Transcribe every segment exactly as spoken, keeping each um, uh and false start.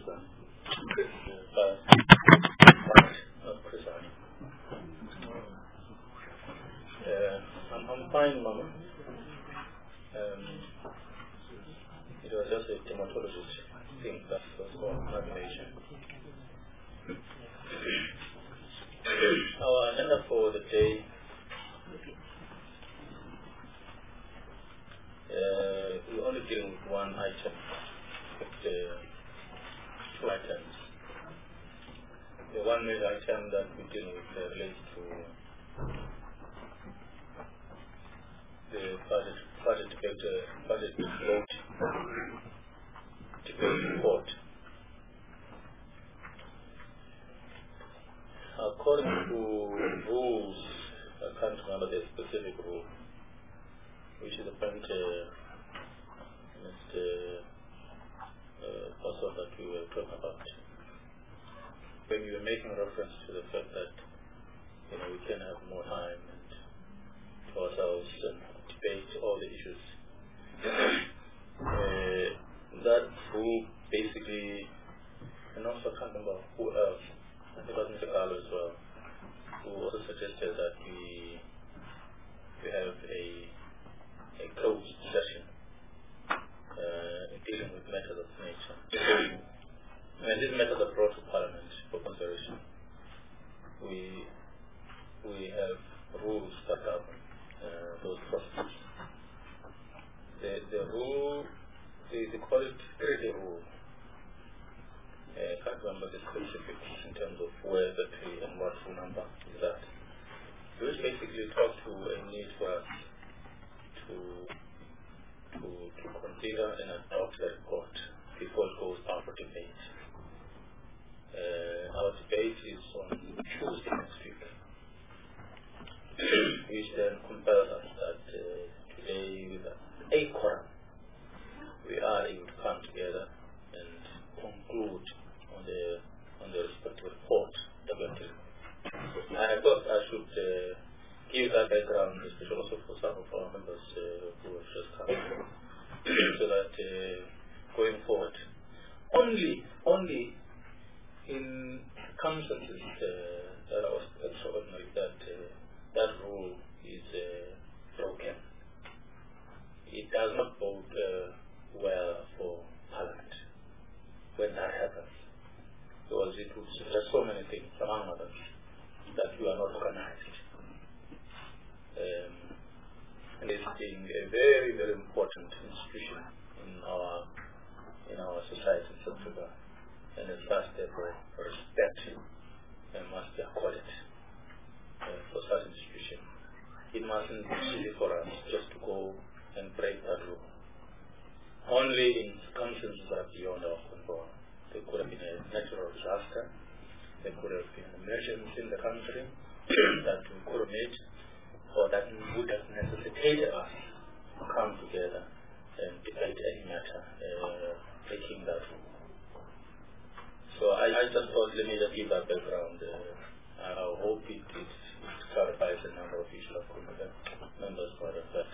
Chris, uh, Chris, uh, I'm, I'm fine, Mama. Um, it was just a dermatologist thing that was called navigation. Our agenda for the day, uh, we only deal with one item, with uh, two items. The one major item that we deal with uh, relates to the budget, budget debate, uh, budget vote, debate report. According to rules, I can't remember the specific rule, which is the point, uh, Mister Uh, person that we were talking about. When we were making reference to the fact that, you know, we can have more time and to ourselves and debate all the issues. uh, that rule basically, and also I can't remember who else, I think it was Mister Carlo as well, who also suggested that we we have a a closed session uh, dealing with matters of nature. And these matters are brought to Parliament for consideration. We we have rules that govern uh, those processes. The the rule, they, they call it security rule. Uh, I can't remember the specifics in terms of where the tree and what full number is that. Which basically talks to a need for us to to to consider and adopt the report before it goes out for debate. Uh, our debate is on Tuesday next week, which then compels us that uh, today, with a quorum, we are able to come together and conclude on the on the respective report that we are taking. I thought I should uh, give that background, especially also for some of our members uh, who have just come, so that uh, going forward, only only in circumstances uh, that are extraordinary, that uh, that rule is uh, broken. It does not bode uh, well for Parliament when that happens, because it would suggest so many things, among others, that we are not organized. Um, and it's being a very, very important institution in our in our society in South Africa, and it must therefore respect and must be accorded uh, for such institution. It mustn't be easy for us just to go and break that rule. Only in circumstances that are beyond our control. There could have been a natural disaster, there could have been an emergency in the country that we could have made, or that would have necessitated us to come together and debate any matter, uh, breaking that rule. So I, I just thought, let me just give that background. Uh, I hope it, it, it clarifies a number of issues of members for that.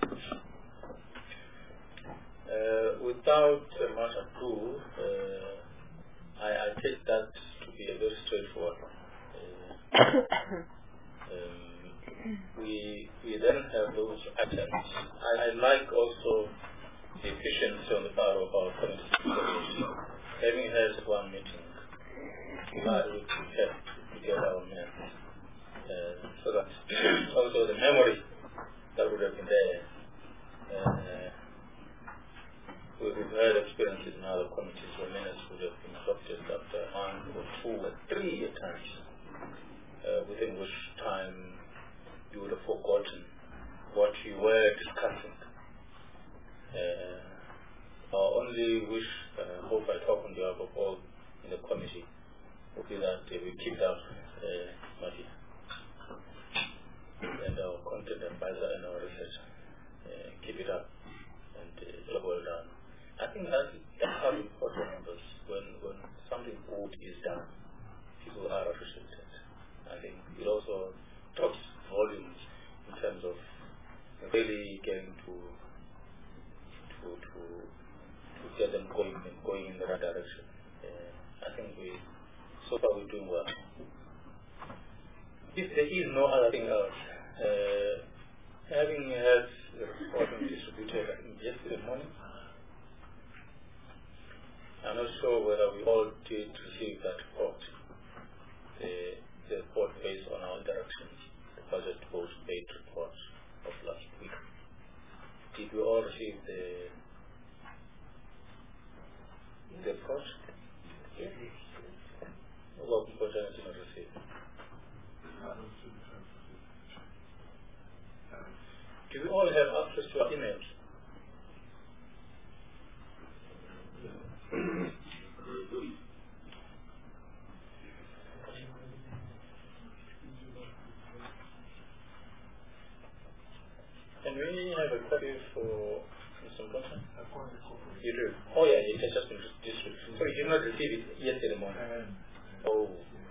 Uh, without uh, much ado, uh, I, I take that to be a very straightforward one. Uh, um, we we then have those items. I, I like also the efficiency on the part of our committee. Having had one meeting, we are able to have to get our men, uh, so that also the memory that would have been there. Uh, we've had experiences in other committees where minutes would have been adopted after one or two or three at times, uh, within which time you would have forgotten what you were discussing. Uh, our only wish, uh, hope I talk on behalf of all in the committee, would be that uh, we keep that uh, money. And our content advisor and our researcher, uh, keep it up and uh, job well done. I think that, that's how important numbers. When, when something good is done, people are appreciated. I think it also talks volumes in terms of really getting to to to to get them going and going in the right direction. Uh, I think we, so far we're doing well. If there is no other thing else, uh, having had the report distributed yesterday morning, I'm not sure whether we all did receive that report, the, the report based on our interactions, the budget vote paid report of last week. Did we all receive the the report? Yes. What important did not receive? Do we all have access to our emails? Can we have a copy for Mister Johnson? You do? Oh yeah, it has just been distributed. So you did not receive it yesterday morning? Oh.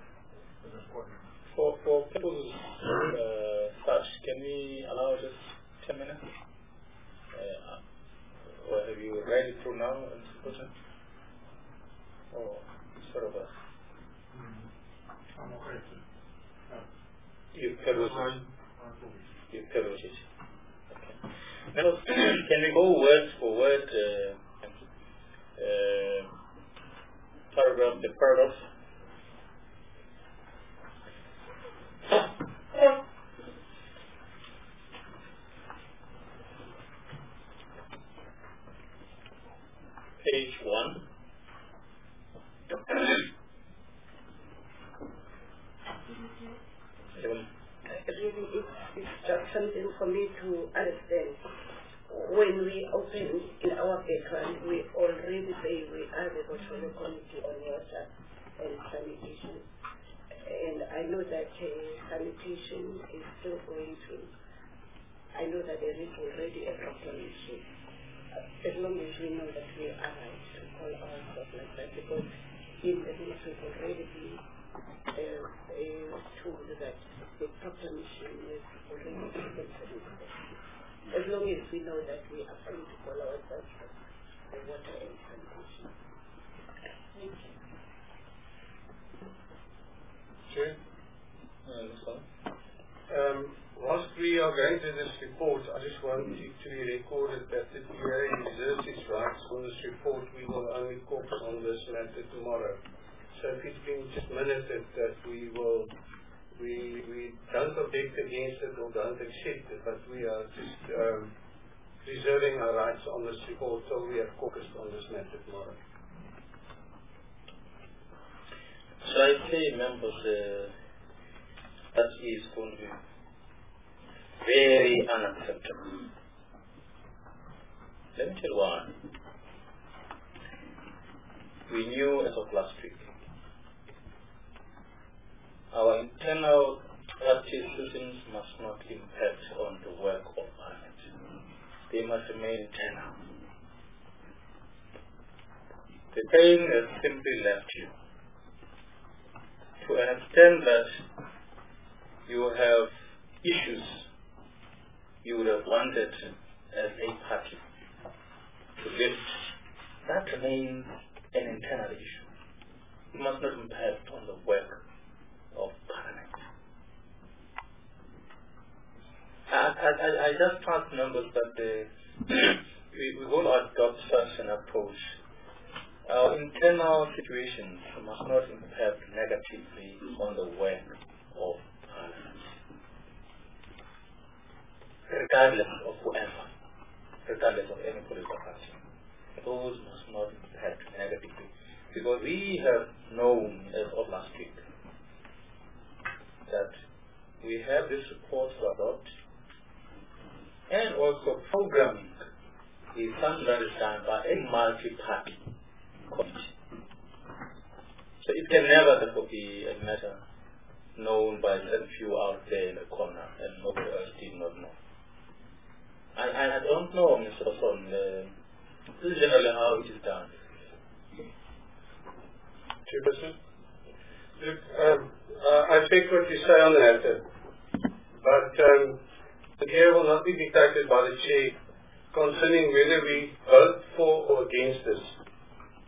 For, for people's uh, search, can we allow just ten minutes? Uh, or have you read it through now, Mister Johnson? Or sort of a... I'm okay. You peruse it? You peruse it? Now, can we go word for word, uh, uh, paragraph the paragraph? Page one. Really, it's, it's just something for me to understand. When we open in our background, we already say we are the Portfolio Committee on Water and Sanitation. And I know that uh, sanitation is still going to, I know that there is already a proclamation. Uh, as long as we know that we are right to call ourselves like that, because in the news we've already been uh, uh, told that the proclamation is already taken. As long as we know that we are free to call ourselves the water and sanitation. Thank you. Chair? Uh, Um, whilst we are going through this report, I just want it to be recorded that the D A reserves its rights on this report. We will only caucus on this matter tomorrow. So if it's been just minuted that we will We, we don't object against it or don't accept it, but we are just um, reserving our rights on this report till we have caucused on this matter tomorrow. Shall I say, members, uh, that is going to be very unacceptable. Let me tell you why. We knew as of last week our internal decisions must not impact on the work of Parliament. They must remain internal. The pain has simply left you to an extent that you have issues you would have wanted as a party to lift. That remains an internal issue. It must not impact on the work of Parliament. I, I, I just trust members that the, we, we will adopt such an approach. Our internal situations must not impact negatively on the work of Parliament, regardless of whoever, regardless of any political party. Those must not impact negatively, because we have known as of last week that we have this report to adopt, and also programming is something that is done by a multi-party committee. So it can never therefore be a matter known by a few out there in the corner and nobody else did not know. I, I don't know, Mister Son, uh, this is generally how it is done. Chairperson? Look, um, uh, I take what you say on the matter, but um, the chair will not be dictated by the chair concerning whether we vote for or against this.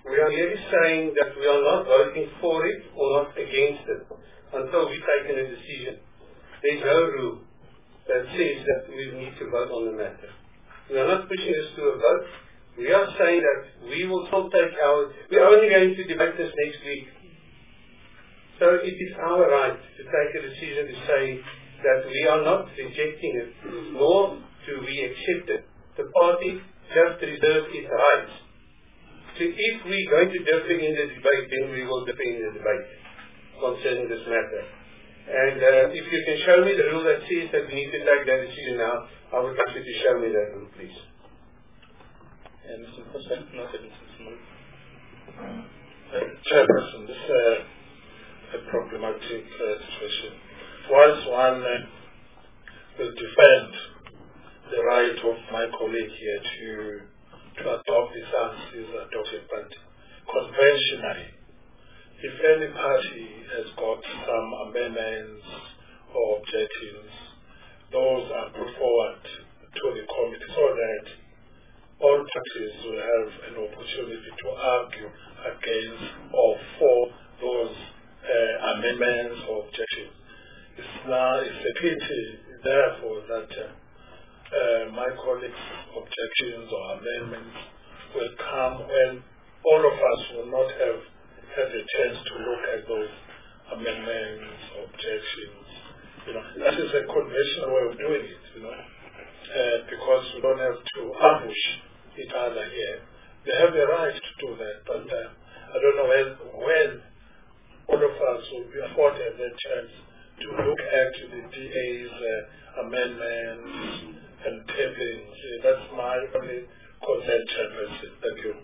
We are really saying that we are not voting for it or not against it until we've taken a decision. There's no rule that says that we need to vote on the matter. We are not pushing us to a vote. We are saying that we will still take our, we are only going to debate this next week. So it is our right to take a decision to say that we are not rejecting it, nor do we accept it. The party just reserves its rights. So if we're going to differ in the debate, then we will differ in the debate concerning this matter. And uh, if you can show me the rule that says that we need to take that decision now, I would like you to show me that rule, please. Uh, Mister President, no, Mister Smith. Uh, Chairperson, this is uh, a problematic uh, situation. Whilst one uh, will defend the right of my colleague here to to adopt the stances adopted, but conventionally, if any party has got some amendments or objectives, those are put forward to the committee so that all parties will have an opportunity to argue against or for those uh, amendments or objectives. It's, now, it's a pity, therefore, that uh, uh, my colleagues' objections or amendments will come when all of us will not have had a chance to look at those amendments, objections. You know, that is a conventional way of doing it, you know, uh, because we don't have to ambush each other here. They have the right to do that, but uh, I don't know when, when all of us will be afforded the chance to look at the D A's uh, amendments and tablings. Uh, that's my only concern, Chairperson. Thank you.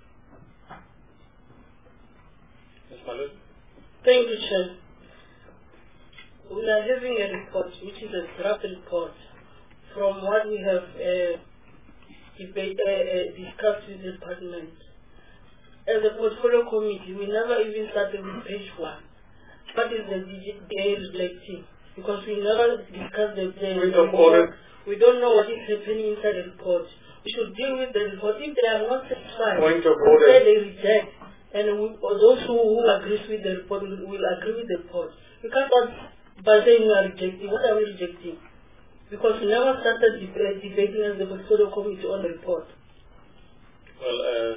Miz Malud? Thank you, Chair. We are having a report, which is a draft report, from what we have uh, debate, uh, uh, discussed with the Parliament. As a portfolio committee, we never even started with page one. What is the D A reflecting? Because we never discussed the, the report. We don't know what is happening inside the report. We should deal with the report. If they are not satisfied, Point of order. they reject. And we, or those who, who agree with the report will, will agree with the report. We can't start by saying we are rejecting. What are we rejecting? Because we never started deb debating as the portfolio committee on the report. Well, uh,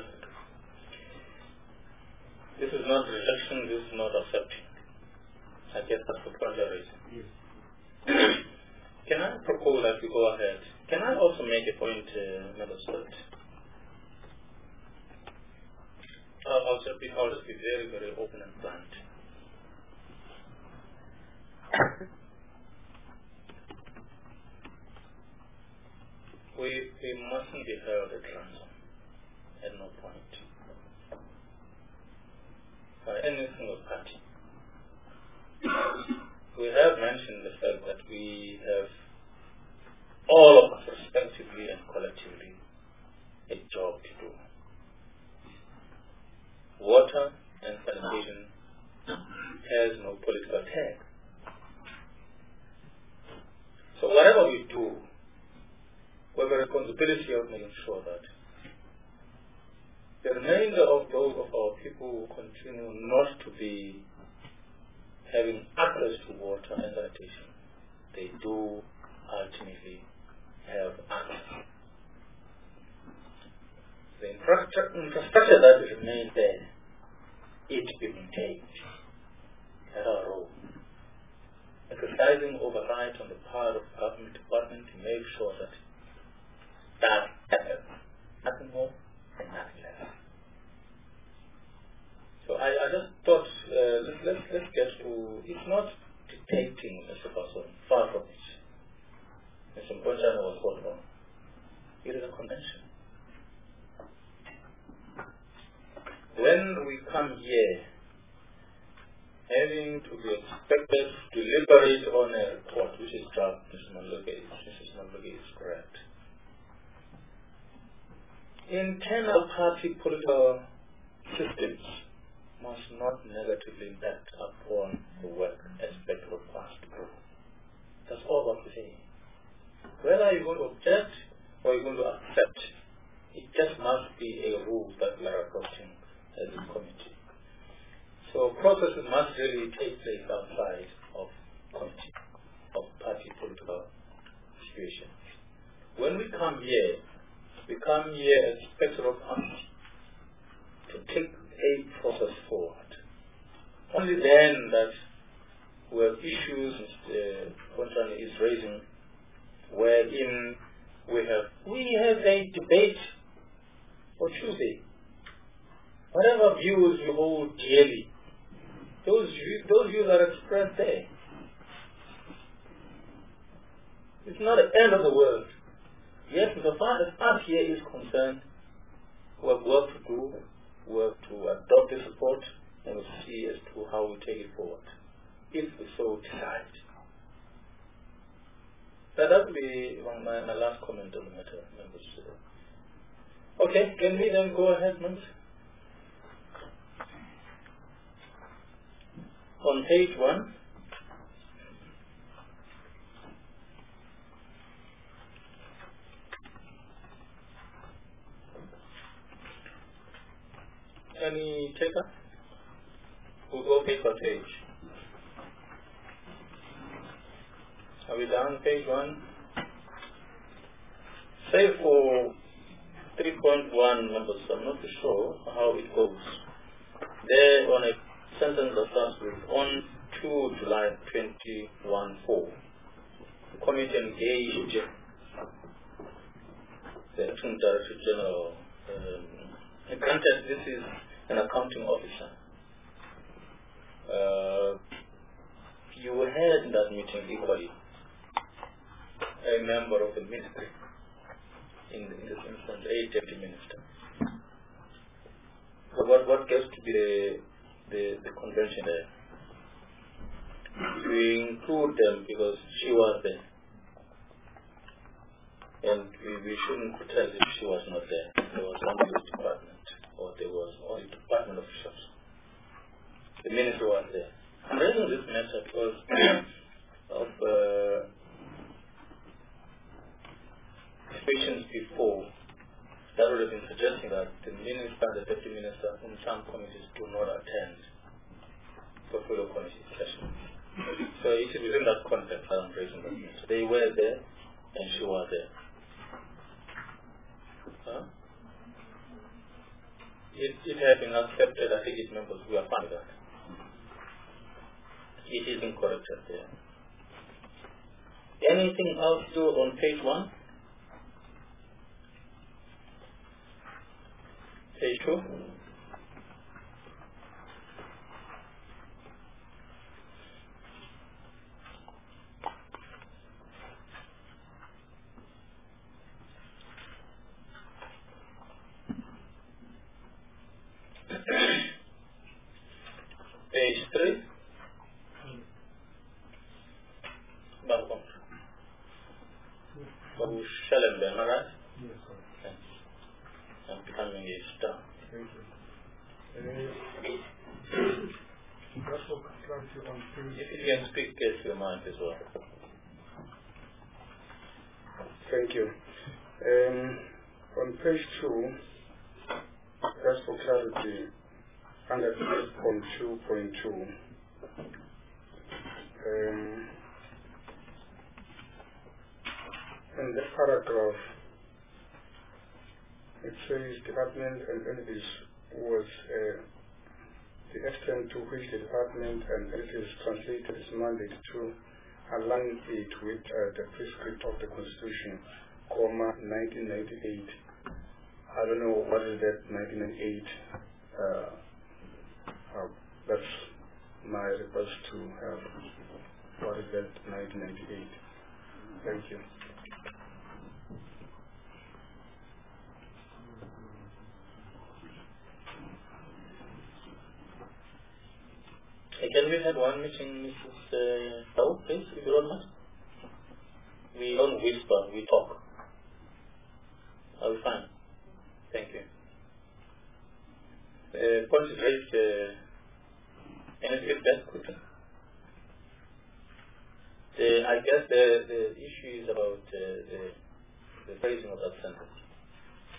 this is not rejection, this is not accepting. I guess that's the point you're raising. Yes. Can I propose that we go ahead? Can I also make a point, uh, Member State? Uh, I'll, just be, I'll just be very, very open and blunt. we, we mustn't be held at ransom at no point by any single party. We have mentioned the fact that we have, all of us respectively and collectively, a job to do. Water and sanitation has no political tag. So whatever we do, we have a responsibility of making sure that the remainder of those of our people who continue not to be having access to water and sanitation, they do ultimately have access. The infrastructure, infrastructure that remains there, it be maintained. That's our role. Exercising oversight on the part of government department to make sure that that happens. Nothing more and nothing less. So I, I just thought, uh, let's, let's, let's get to, it's not dictating, Mister Person, far from it. Mister Mponjana was quite wrong. It is a convention. When we come here, having to be expected to deliberate on a report, which is draft, Mister Malugay, Missus Malugay is correct. Internal party political systems must not negatively impact upon the work aspect of past group. That's all what we're saying. Whether you're going to object or you're going to accept, it just must be a rule that we are approaching processes must really take place outside of committee, of party political situations. When we come here, we come here as spectre of honesty to take a process forward. Only then that we have issues Mister Fontaine is raising, wherein we have we have a debate on Tuesday. Whatever views you hold dearly, those views, those views are expressed there. It's not the end of the world. Yes, so far as us here is concerned, we have work to do. We have to adopt the support and we'll see as to how we take it forward, if we so decide. So that will be my, my last comment on the matter, members. Okay, can we then go ahead, members? On page one, any taker? We'll go page by page. Are we done? Page one. Say for three point one members, I'm not too sure how it goes. There on a sentence that starts with on two July twenty-one four, the committee engaged the Acting Director General. Um, granted, this is an accounting officer. Uh, you had in that meeting equally a member of the ministry, in, in this instance, a deputy minister. So what, what gets to be the, the, the convention there? We include them because she was there. And we, we shouldn't pretend that she was not there. There was only the department, or there was only department officials. The minister was there. I'm raising this matter because of uh, situations before that would have been suggesting that the minister and the deputy minister in some committees do not attend portfolio committee sessions. So it is within that context that I'm raising that matter. They were there and she was there. Huh? It, it has been accepted. I think it members we are fine with that. It is incorrect there. Anything else to on page one? Page two? Page three? Balcom. So Schellenberg, am I right? Yes, sir. Okay. I'm becoming a star. Thank you. Uh, just for clarity on page... If you can speak, get your mind as well. Thank you. Um, on page two, just for clarity, under eight point two point two, um, in that paragraph, it says department and entities was uh, the extent to which the department and entities translated its mandate to align it with uh, the prescript of the Constitution, comma, nineteen ninety-eight. I don't know what is that nineteen ninety-eight. Uh, uh, that's my request to have what is that nineteen ninety-eight. Thank you. Can we have one meeting, Missus Uh, Tao, please, if you don't mind? We don't whisper, we talk. Are we fine? Thank you. Uh, point is raised, uh, any feedback quickly? The, I guess the, the issue is about uh, the, the phrasing of that sentence.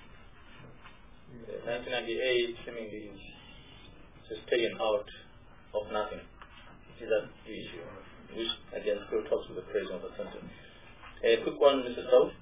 Uh, nineteen ninety-eight seemingly is just taken out of nothing. Is that the issue? Which, again, still talks with the phrasing of the sentence. A quick one, Missus South.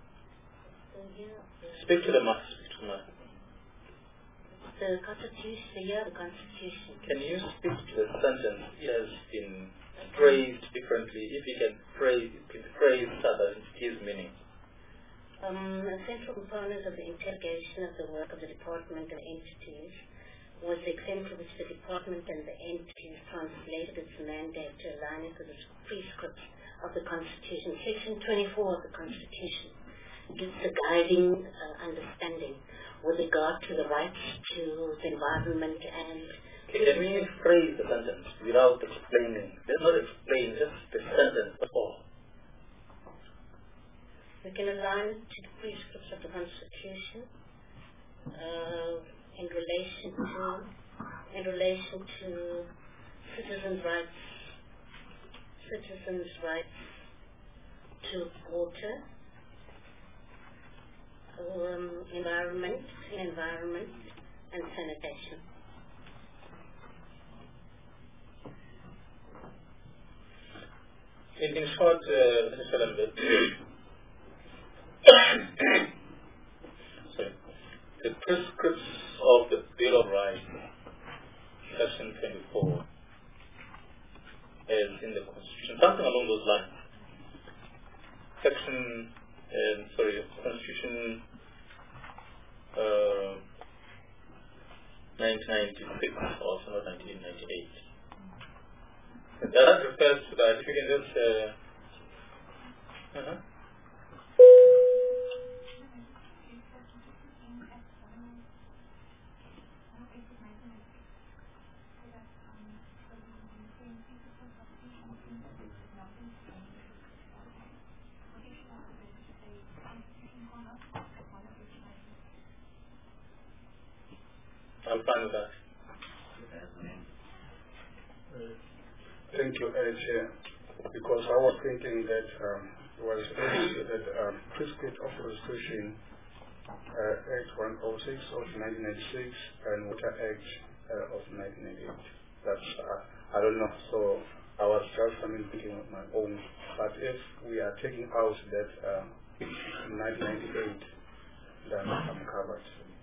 Speak to the mic. Speak to the mic. The Constitution, the year of the Constitution. Can you speak to the sentence? It has been phrased differently. If you can phrase it, can phrase so that it gives meaning. Um, a central component of the interrogation of the work of the department and entities was the extent to which the department and the entities translated its mandate to align it with the prescripts of the Constitution. Section twenty-four of the Constitution gives the guiding uh, understanding with regard to the rights to the environment and... Can we phrase the sentence without explaining? Let's not explain, just the sentence at all. We can align to the prescripts of the Constitution uh, in relation to in relation to citizens' rights, citizens' rights to water, um, environment, environment, and sanitation. In, in short, uh, Mister Lambert, sorry, the prescripts of the Bill of Rights, Section twenty-four, is in the Constitution, something along those lines. Section, uh, sorry, Constitution uh, nineteen ninety-six, also not nineteen ninety-eight. That refers to that. If you can just uh, uh-huh. I'm fine with that. Thank you, uh, Chair. Because I was thinking that um, it was that um, prescript of Constitution uh, Act one oh six of nineteen ninety-six and Water Act uh, of nineteen ninety-eight. That's uh, I don't know. So I was just I mean thinking of my own. But if we are taking out that uh, nineteen ninety-eight, then I'm covered.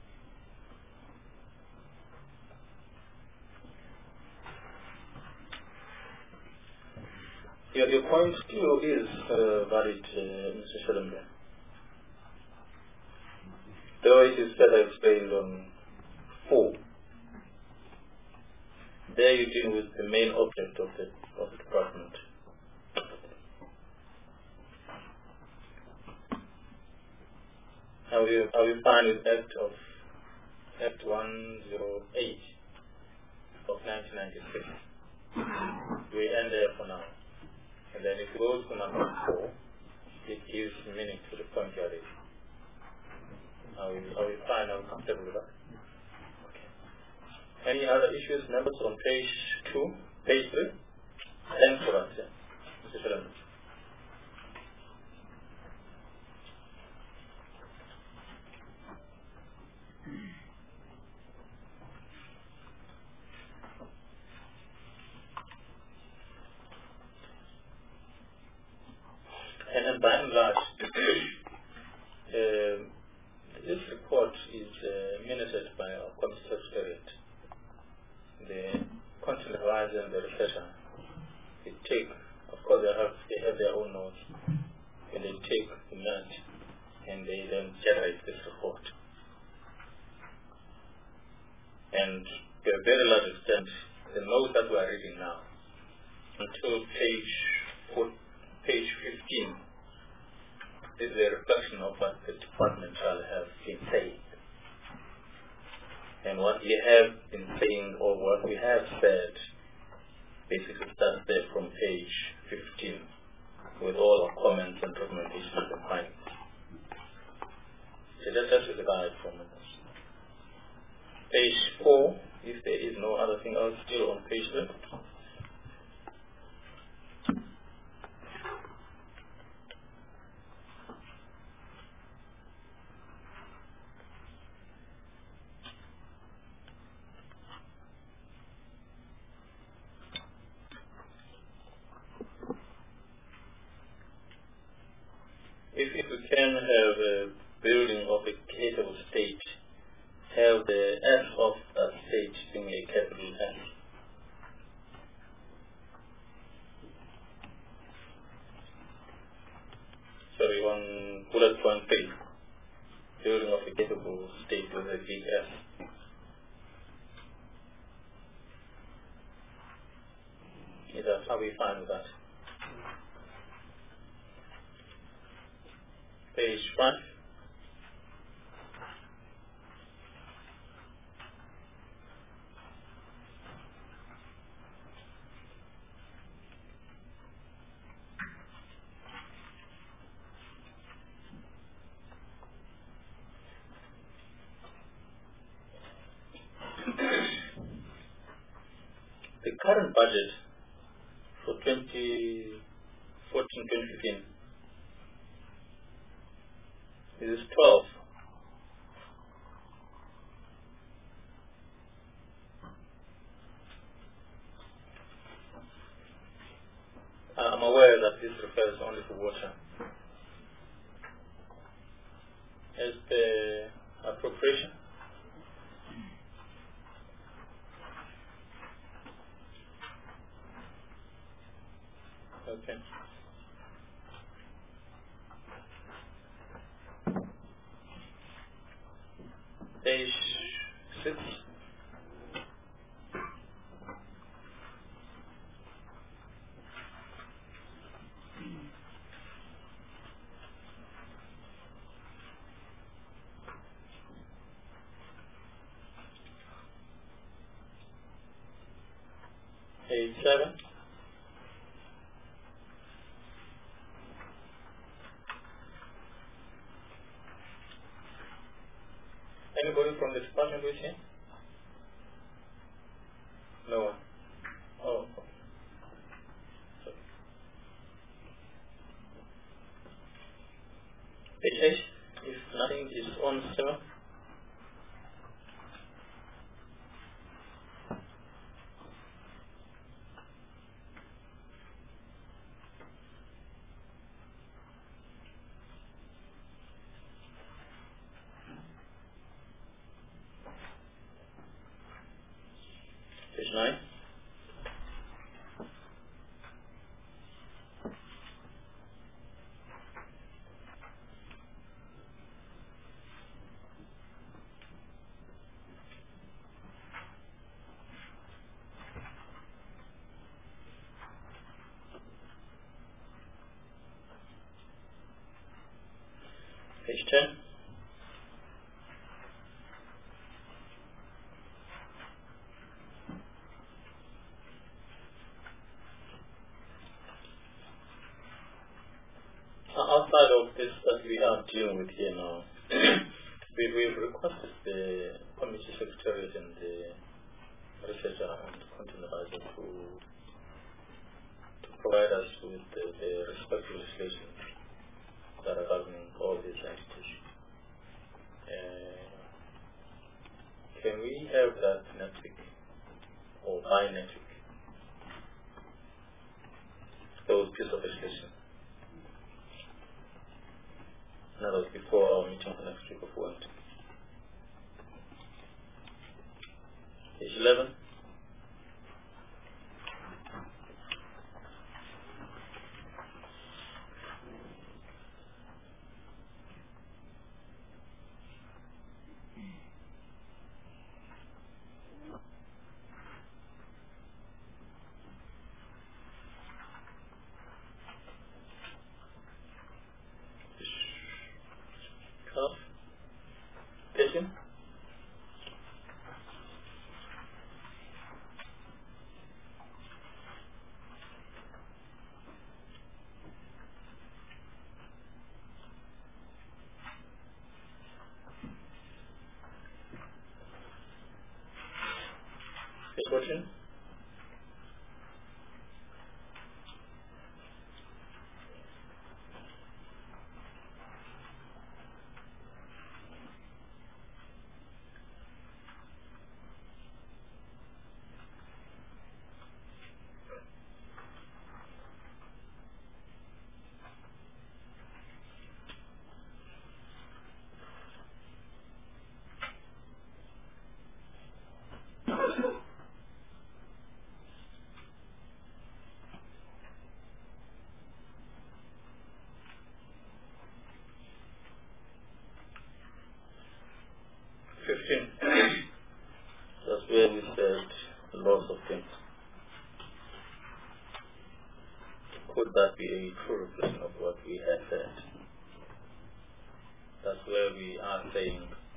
Your, your point still is uh, valid, uh, Mister Shelembe. Though it is further explained on four. There you deal with the main object of the, of the department. Are we, are we fine with Act of Act one oh eight of nineteen ninety-six? We end there for now. And then if it goes to number four, it gives meaning to the point you are raising. Are we, are we fine? Are we comfortable with that? Okay. Any other issues, members, on page two, page three? Thanks for that, yeah. Mister Shelembe. And by and large, uh, this report is uh, minuted by our committee secretariat. The content advisor and the researcher, they take, of course they have, they have their own notes, and they take the note and they then generate this report. And to a very large extent, the notes that we are reading now, until page four, page fifteen, is a reflection of what the department shall have been saying. And what we have been saying, or what we have said, basically starts there from page fifteen, with all our comments and recommendations and findings. So that, that is the guide from us. Page four, if there is no other thing else, still on page three. can have a building of a capable state have the S of that state being a capital S. Sorry, on bullet point three, building of a capable state with a big S. Is that how we find that? Page one. The current budget for twenty fourteen twenty fifteen is twelve. I'm aware that this refers only to water. As the appropriation, okay. Page six. Page seven. Anybody from the department with him? No one. Oh. Sorry. Page eight. If nothing is on seven. Page nine. Page ten. Outside of this that we are dealing with here now, we we've requested the committee secretariat and the researcher and content advisor to to provide us with the, the respective legislation that are governing all these entities. Uh, can we have that next week or by next week? Those pieces of legislation. That was before our meeting for next week of Wednesday. Page eleven. twelve. Patient. Page fourteen. course of things. Could that be a true reflection of what we had said? That's where we are saying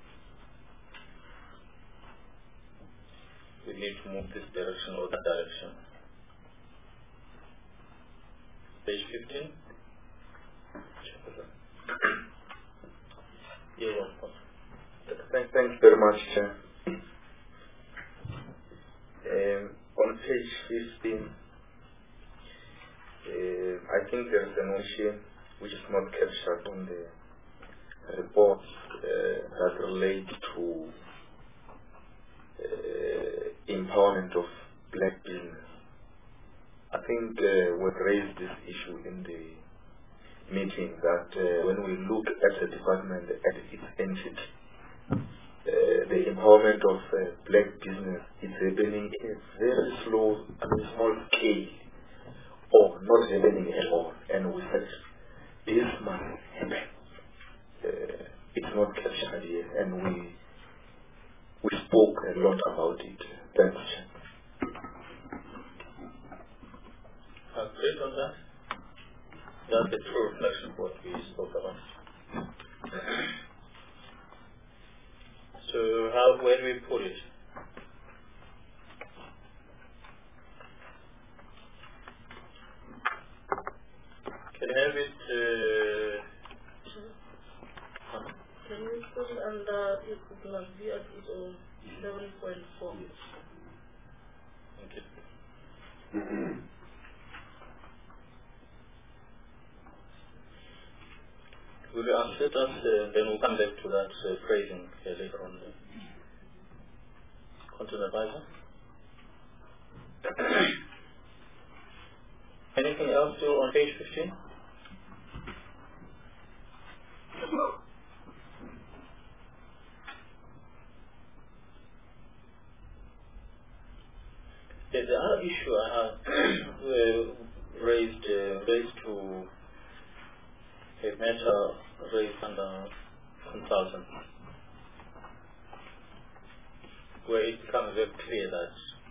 we need to move this direction or that direction. Page fifteen. Yeah, Thank, thanks very much, Chair. Um, on page fifteen, uh, I think there is a notion which is not captured on the report uh, that relates to uh, empowerment of black business. I think uh, we've raised this issue in the meeting that uh, when we look at the department at its entity, uh, the empowerment of uh, black business is happening in a very slow, I mean small scale, or not happening at all. And we said this must happen. Uh, it's not captured yet, and we we spoke a lot about it. Thanks. Agreed on that? That's the true reflection of what we spoke about. So how, where do we put it? Can you have it, uh, can you put it under, it must be at its own seven point four. Thank you. Will you answer that? Uh, then we'll come back to that uh, phrasing uh, later on. Uh, content advisor. Anything else still on page fifteen? Yeah, the other issue I have uh, raised uh, raised to a matter raised under consultants, where it becomes very clear that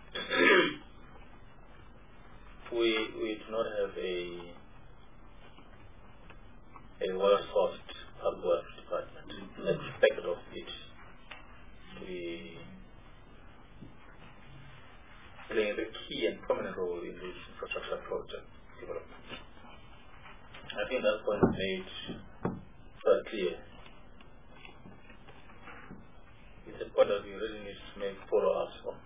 we we do not have a a well-sourced public works department. Expected of it to be playing a key and prominent role in this infrastructure project development. I think that point is made quite clear. It's a point that we really need to make follow-ups on,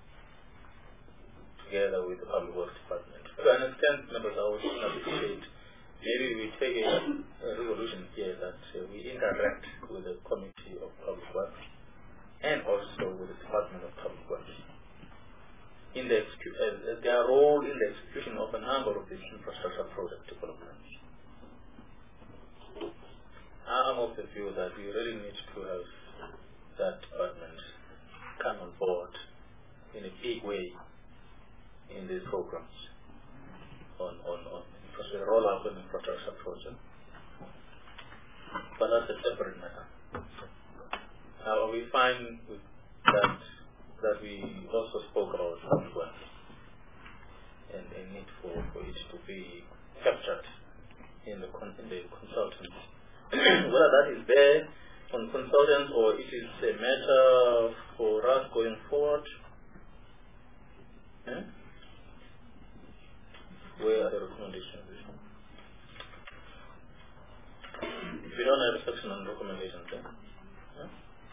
together with the Public Works Department. To understand, members, I would appreciate maybe we take a, a resolution here that uh, we interact with the Committee of Public Works and also with the Department of Public Works in the execu- uh, their role in the execution of a number of these infrastructure project developments. I'm of the view that we really need to have that department come on board in a big way in these programs on, on, on the rollout of infrastructure project. But that's a separate matter. Now we find with that that we also spoke about one and a need for, for it to be captured in the, con in the consultants. Whether that is there on consultants or it is a matter for us going forward. Eh? Where are the recommendations? If you don't have a section on recommendations, then eh?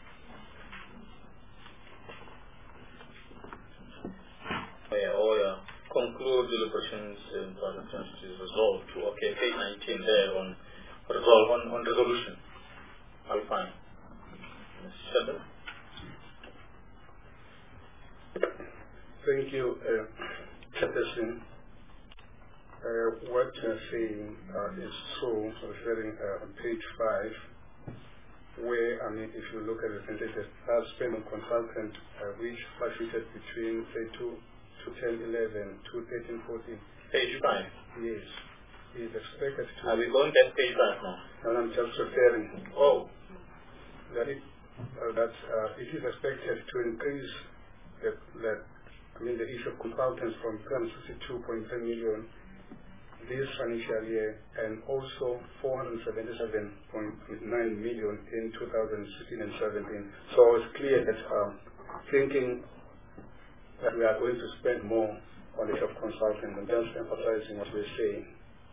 Yeah, or yeah, conclude deliberations and is resolved to okay, page nineteen there on resolve on, on resolution. I'll be fine. Mister Thank you, uh, Chairperson. Uh, what you're saying uh, is true, referring uh, on page five, where, I mean, if you look at the percentages, our spend on consultant, uh, which fluctuated between, say, two to ten, eleven, to thirteen, fourteen. Page five? Yes. Is expected to... Are we going to page five now? And I'm just referring. Oh. That it, uh, that uh, it is expected to increase the, the I mean the issue of consultants from three hundred sixty-two point three million this financial year, and also four hundred seventy-seven point nine million in two thousand sixteen and seventeen. So it's clear that um, thinking that we are going to spend more on the issue of consulting, and just emphasizing what we're saying.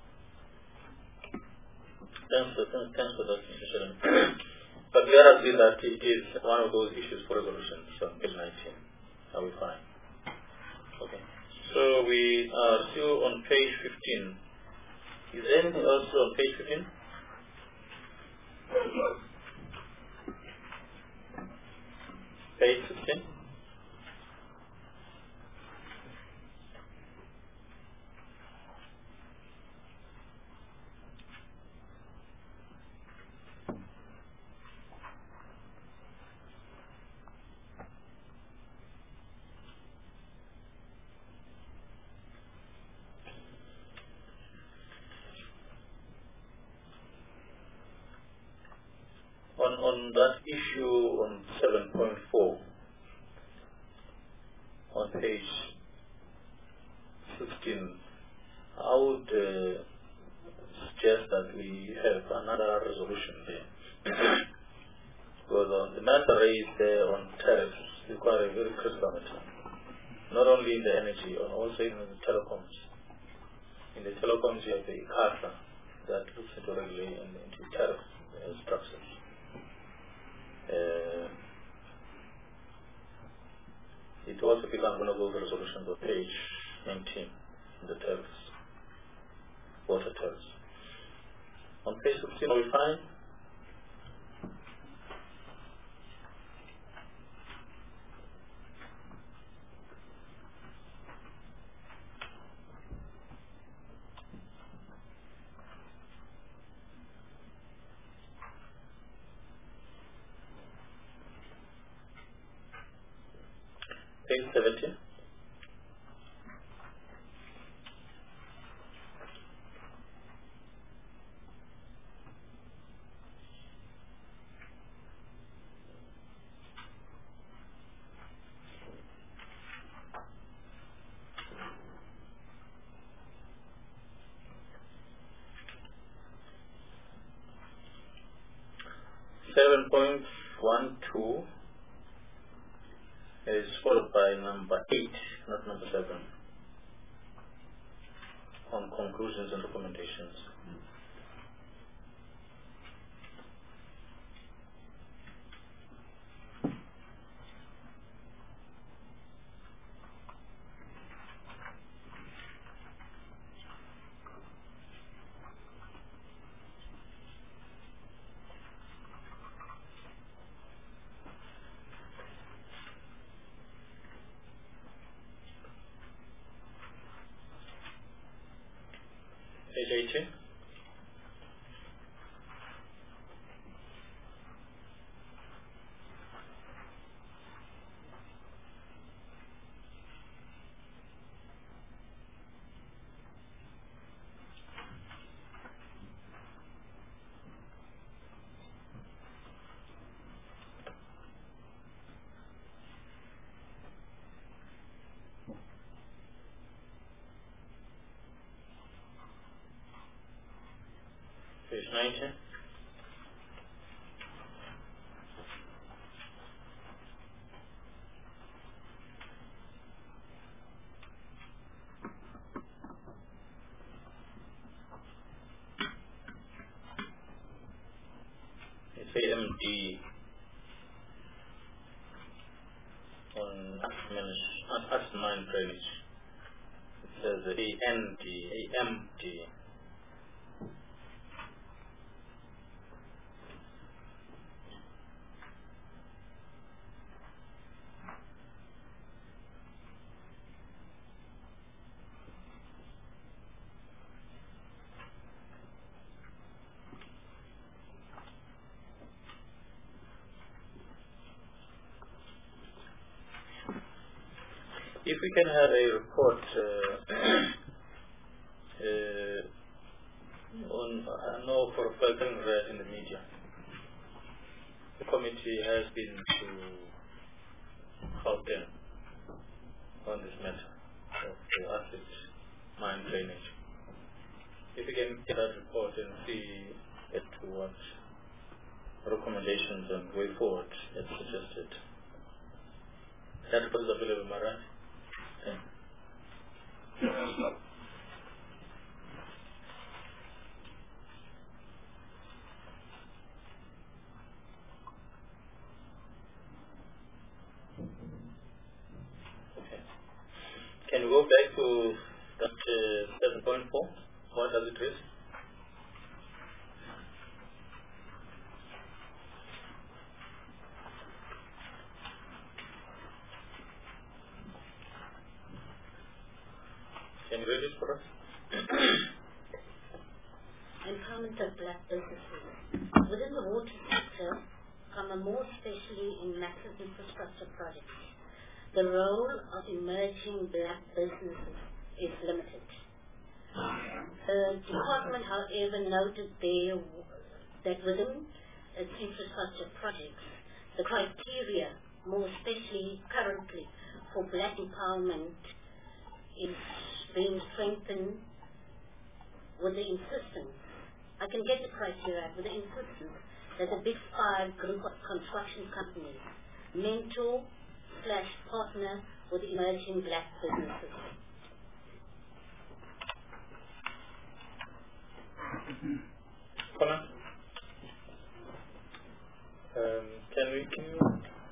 Thanks for, thanks for that, Mister Chairman. But we are agreed that it is one of those issues for resolution, so page nineteen. Are we fine? Okay. So we are still on page fifteen. Is there anything else on page fifteen? Page fifteen. On, on that issue on seven point four, on page sixteen, I would uh, suggest that we have another resolution there. Because on the matter raised there on tariffs require a very critical matter. Not only in the energy, but also in the telecoms. In the telecoms you have the ICASA that looks into regulating into tariff uh, structures. Uh, it also becomes one of those resolutions on page nineteen, the tariffs, water tariffs. On page sixteen, are we fine? Page seventeen. seven point one two is followed by number eight, not number seven, on conclusions and recommendations. Page eighteen. Page nineteen. It's A M D on asset mine drainage. It says A N D, A M D. If we can have a report uh, uh, on, I know for a fact I've read in the media, the committee has been to Gauteng on this matter of the acid mine drainage. If you can get that report and see as to what recommendations and way forward as suggested. That report is available, am I right? Yeah. Can we go back to that uh, seven point four? What does it read? Can you read it for us? Empowerment of black businesses. Within the water sector, um, more especially in massive infrastructure projects, the role of emerging black businesses is limited. The department, however, noted there that within its infrastructure projects, the criteria, more especially currently for black empowerment, is being strengthened with the insistence, I can get the criteria, with the insistence that the Big Five group of construction companies mentor slash partner with emerging black businesses. Comment? Um, can we, can you,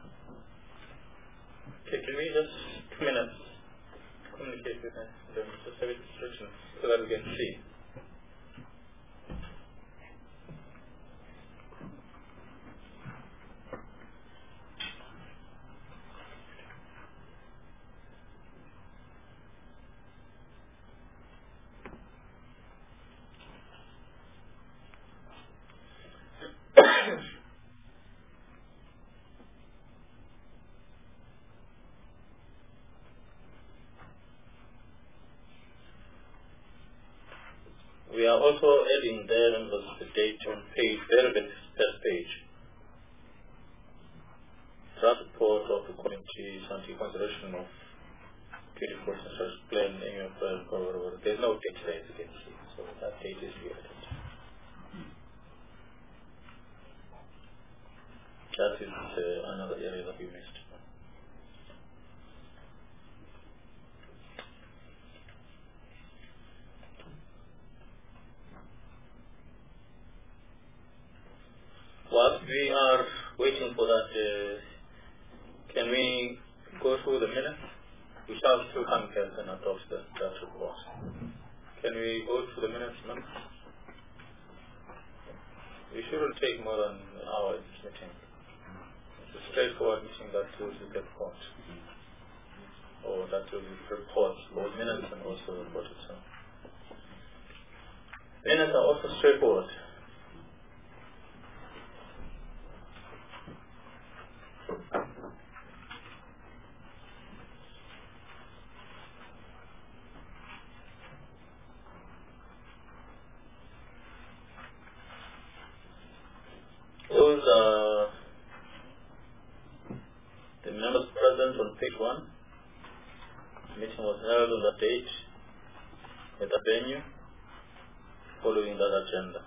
okay, can we just, two minutes, communicate with them, just have it written so that we can see. We are also adding there and the date on page, very first page. Draft report of the committee scientific consideration of twenty-four research plan, A M F, there's no date there as you can see, so that date is here. That is uh, another area that we missed. Whilst we are waiting for that, uh, can we go through the minutes? We shall still come here and adopt that, that report. Can we go through the minutes now? We shouldn't take more than an hour in this meeting. It's a straightforward meeting that will be the report. Or that will be reports, both minutes and also the report itself. Minutes are also straightforward. Those are the members present on page one. The meeting was held on that date at the venue following that agenda.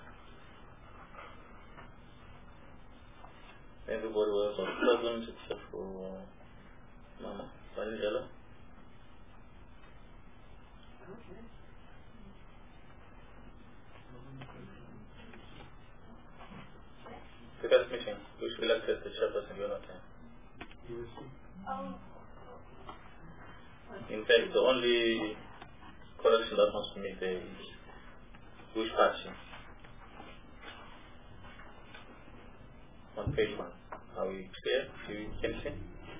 Everybody was present except for uh, Mama Vanilla. The first meeting, which we elected the chairperson, you're not there. In fact, the only correction that must be made there is which party. On page one. Are we clear? You can see?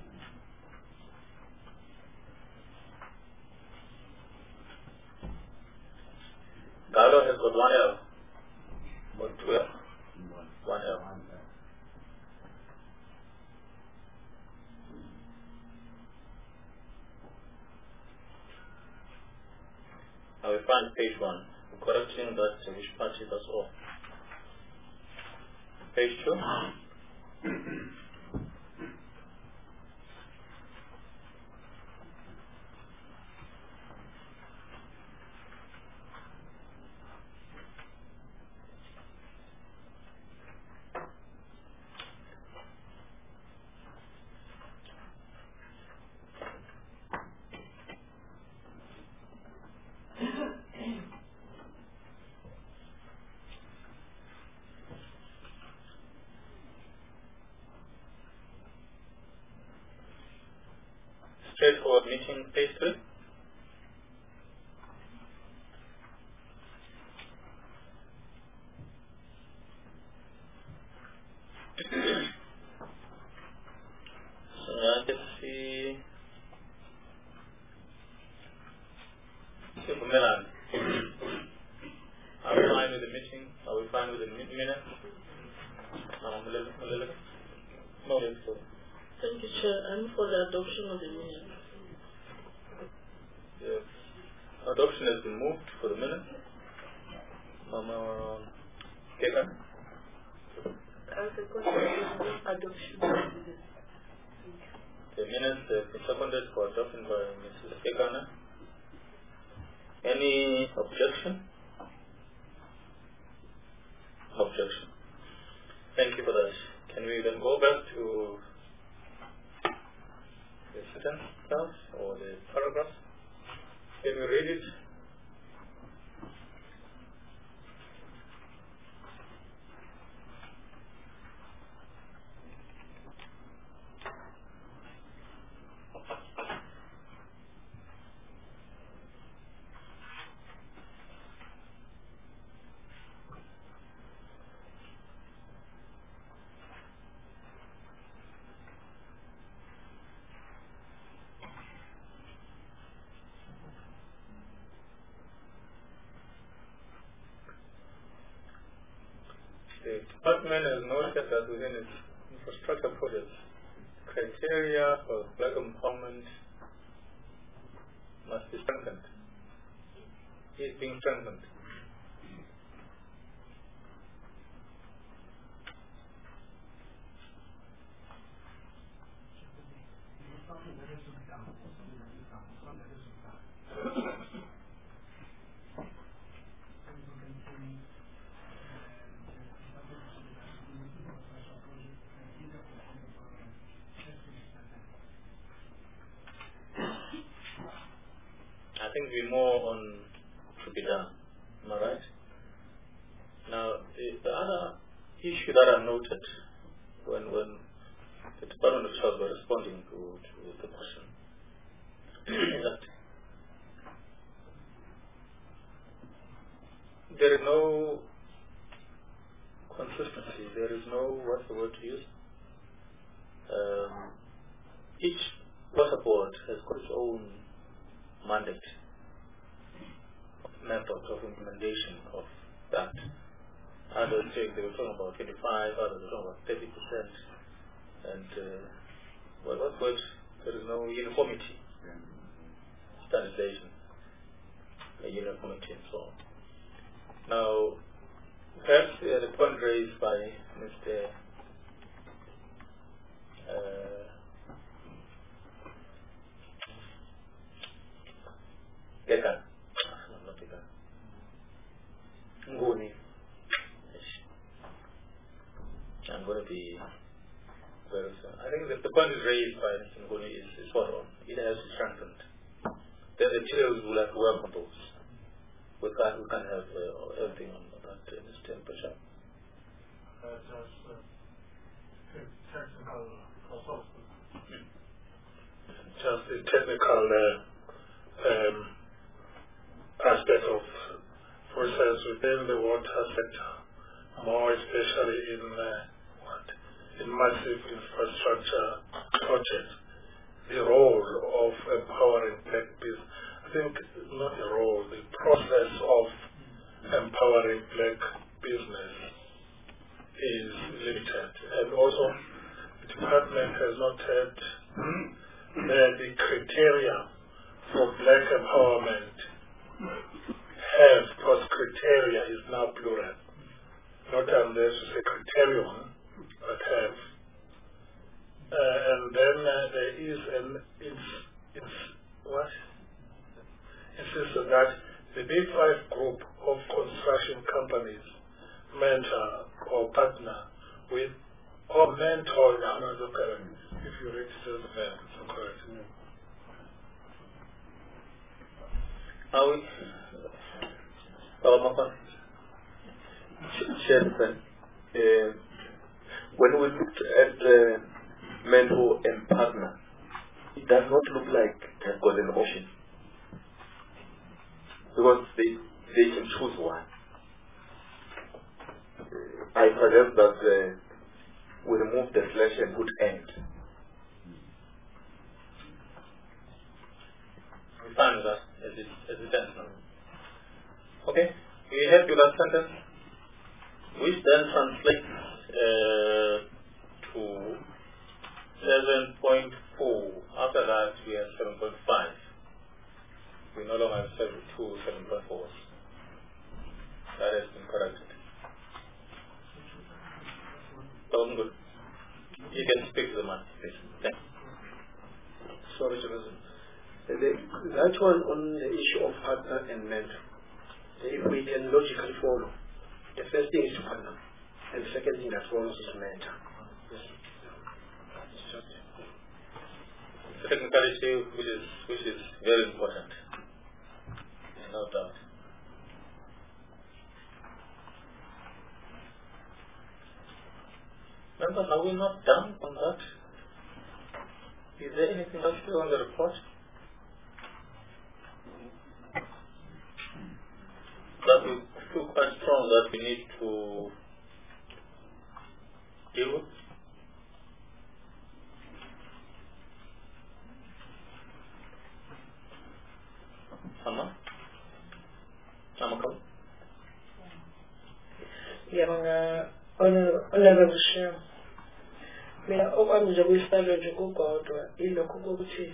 Galo has got one L. Or two L. One L. Now we find page one. We're correcting that which party does all. Page two. meeting phase three. So uh, let's see. Super Milan. Are we fine with the meeting? Are we fine with the mi- minutes? No, a little, a little. No, let's go. Thank you, Chair. I'm for the adoption of the minutes. Yes. Adoption has been moved for the minutes. Mama Kekan. I'll second the adoption of the minutes. The minutes have been seconded for adoption by Missus Kekana. Any objection? Objection. Thank you for that. Can we then go back to the sentence class or the paragraph? Can we read it? The department has noted that within its infrastructure projects, criteria for black empowerment must be strengthened. Is being strengthened. I think we're more on should be done. Am I right? Now, the, the other issue that I noted when when the Department of Health were responding to, to the question is that there is no consistency. There is no, what's the word to use? Um, each water board has got its own mandate, method of implementation of that. Others saying they were talking about twenty-five, others were talking about thirty percent. And, uh, well, what words? There is no uniformity, standardization, a uniformity and so on. Now, perhaps uh, the point raised by Mister Uh, Kekan. No, not Kekan. Nguni. I'm going to be very soon. I think that the point is raised by Mister Nguni is, is spot on. It has to be strengthened. Then the chairs will have to work on those. We can't, we can't have uh, everything on that uh, Mister Pasha. Uh, just uh, technical uh, just the technical uh, um, aspect of, for instance, within the water sector, more especially in uh, what in massive infrastructure projects, the role of empowering black business. I think not the role, the process of empowering black business is limited, and also the department has not had uh, the criteria for black empowerment have, because criteria is now plural, not unless you say criterion, but have. Uh, and then uh, there is an it's, it's what insisted that the big five group of construction companies mentor or partner with or mentor another parent if you register the bank, so correct. Are we? Oh, Mama. Chairman, uh, when we looked at uh, mentor and partner, it does not look like have got an option. Because they, they can choose one. I suggest that uh, we remove the slash and put end. We find that as it, as it ends now. Okay, we have with that sentence, which then translates uh, to seven point four. After that, we have seven point five. We no longer have seven, two seven point fours. That has been corrected. Sounds good. You can speak to the man, please. Thank you. Sorry, Jonathan. That one on the issue of partner and mentor. If we can logically follow, the first thing is to partner, and the second thing that follows is to mentor. Yes. Technical issue which is which is very important. No doubt. Remember, are we not done on that? Is there anything else on the report? That we feel quite strong that we need to deal with? Sama? Sama come? Yeah, honorable Chair. Mina okwami nje kuyisalo nje kugodwa ilokho kokuthi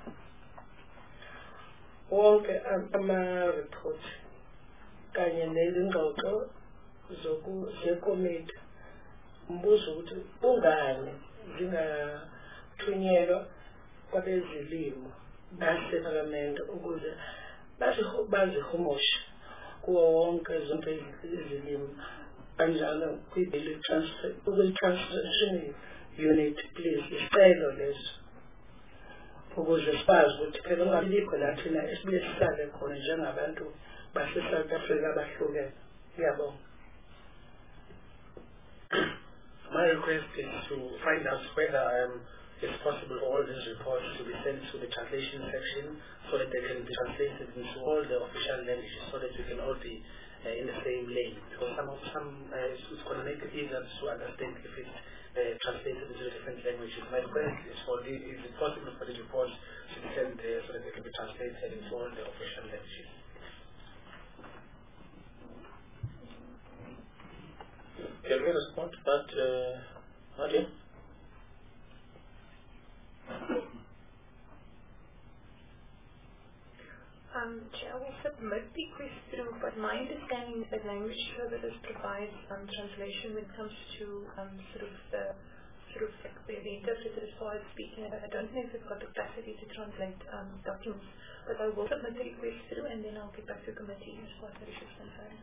wonke ama-report kanye nezingxoxo zekomiti mbuzo ukuthi kungani zingathunyelwa kwabezilimo basePhalamende ukuze bazihumushe kuwo wonke zonke izilimo kanjalo kwi-daily transfer kwi-transaction unit please isicelo leso ukuze sikwazi ukuthi phela ungabikho la thina esibuye sihlale khona njengabantu base-South Africa abahlukene. Ngiyabonga. My request is to find out whether um, it's possible for all these reports to be sent to the translation section so that they can be translated into all the official languages so that we can all be uh, in the same lane. Because some of some uh, it's going to make it easier to understand if it's uh, translated into different languages. My request is for the, is it possible for the reports to be sent there so that they can be translated into all the official languages. Can we respond to that, uh, Nadia? Um, Chair, we submit the request through, but my understanding is that language services provides um, translation when it comes to um, sort of the sort of like the, the interpreter as far as speaking. I don't know if they've got the capacity to translate um, documents, but I will submit the request through and then I'll get back to the committee as far as that issue is concerned.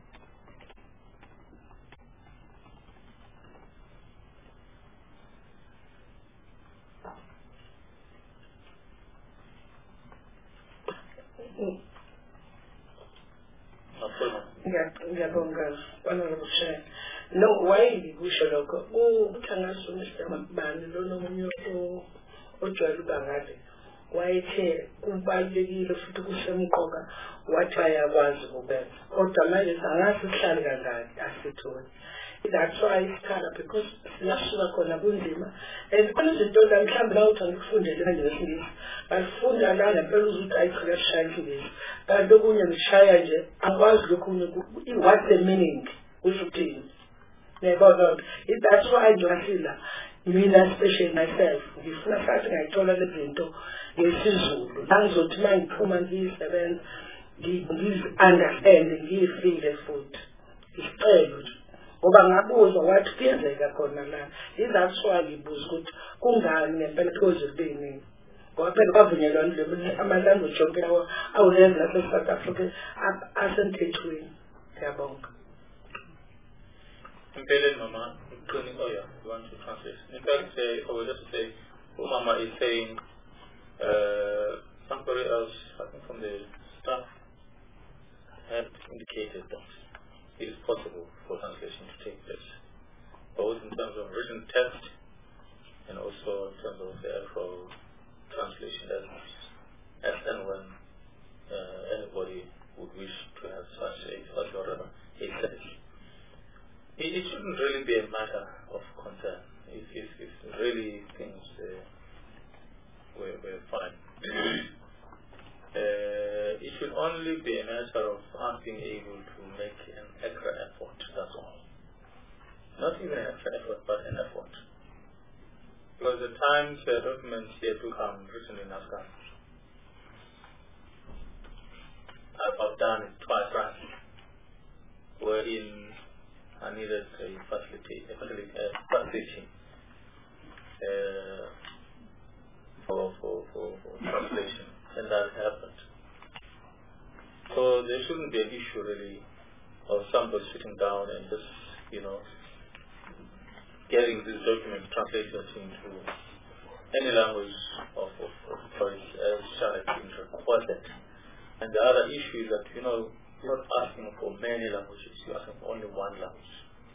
Ngiyabonga honorable Chair. No, why ngikusho lokho ukuthangaso Mister Mabani lona omunye ojwayele ubangale wayethe kubalulekile futhi kusemqoka wathi ayakwazi ukubeka kodwa manje angazi sihlale kangaki asitholi. That's why isikhala because siyasuka khona kunzima and khona izinto la mhlawumbe la uthi ngikufundele kanje ngesingisi balifunda la ngempela ukuthi ayichika shaya isingisi kanti okunye ngishaya nje akwazi lokunye what the meaning kusho ukuthini ngiyabona that's why nje ngasila mina especially myself ngifuna sathi ngayithola le zinto ngesizulu la ngizothi uma ngiphuma ngiyisebenza ngizi-understand ngiyifile futhi isicelo nje ngoba ngabuzwa wathi kuyenzeka khona la izathiwa ngibuza ukuthi kungani ngempela because kubeni ngoba phela kwavunyelwana ama-language yonke lawo awulenza lase-South Africa asemthethweni. Ngiyabonga. Impeleni Mama, oh yeah, you want to translate. In fact, say, I will just say, what Mama is saying, uh, somebody else, I think from the staff, had indicated that it is possible for translation to take place, both in terms of written text and also in terms of the actual translation as as and when uh, anybody would wish to have such a such or a service. It, it shouldn't really be a matter of concern. If, if, if really things uh, were, were fine. uh, it should only be a matter of us being able to make an extra effort, that's all. Not even an extra effort, but an effort. Because the times the documents here to come written in Afghan, I've, I've done it twice right, wherein I needed a facility, a facility, a facility uh, for, for, for, for translation, and that happened. So there shouldn't be an issue really of somebody sitting down and just, you know, getting these documents translated into any language of, of, of choice as shall have been requested. And the other issue is that, you know, you're not asking for many languages, you're asking for only one language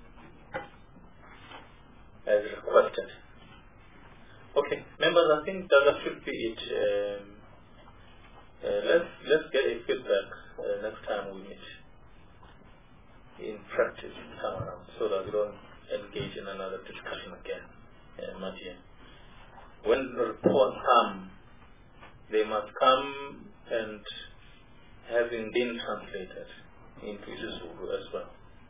as requested. Okay, members, I think that, that should be it. Um, uh, let's let's get a feedback uh, next time we meet in practice this time around, so that we don't engage in another discussion again. Uh, not yet. When the reports come, they must come and having been translated into Zulu as well,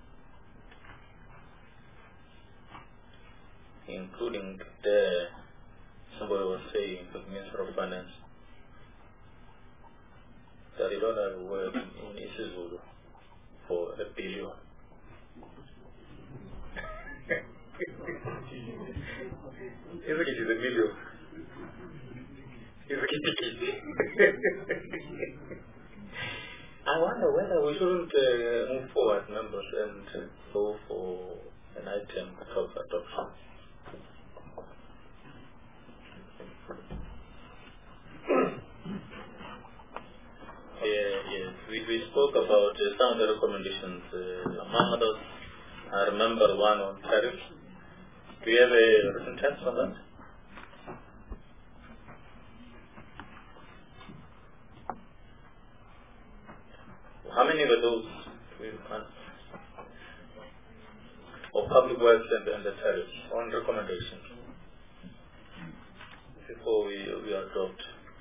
including the, somebody was saying, the Minister of Finance, that they don't have a word in Zulu for a billion. It's like it is a million. It's like it is. I wonder whether we shouldn't uh, move forward, members, and uh, go for an item of adoption. Yeah, yes. We, we spoke about uh, some of the recommendations. Uh, among others, I remember one on tariffs. Do you have a written text on that? How many were those? Of public works and, and the tariffs on recommendations before we, we adopt.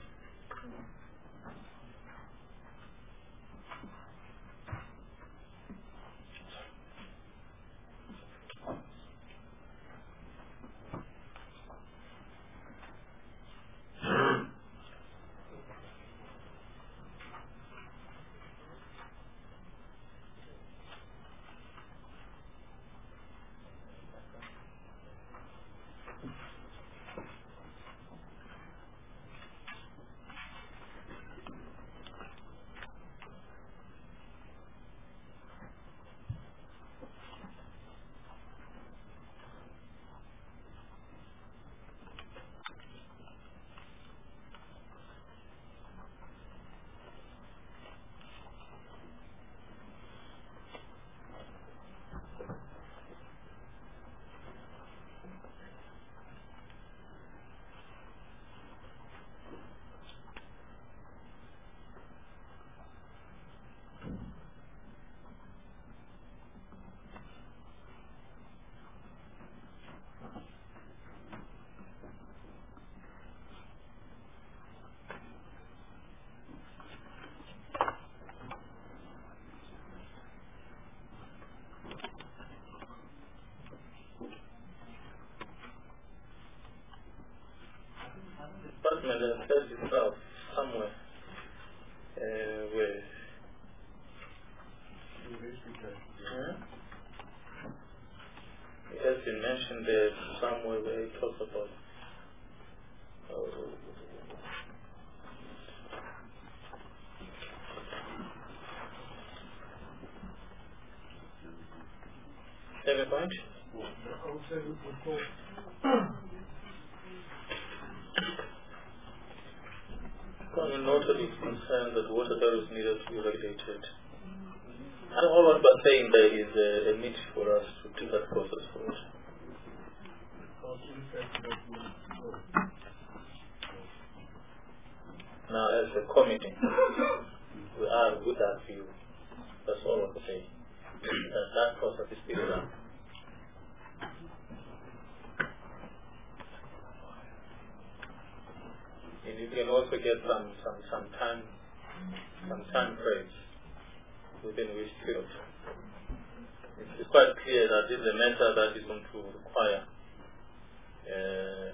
Department has said itself somewhere uh, where hmm? it has been mentioned there somewhere where it talks about uh, have a point? Common noted is concerned that water tariffs needed to be regulated. I'm almost by saying there is a, a need for us to do that process forward. Now, as a committee, we are with that view. That's all I want to say. That that process is still done. And you can also get some some some time some time frames within which period. It's quite clear that this is a matter that is going to require uh,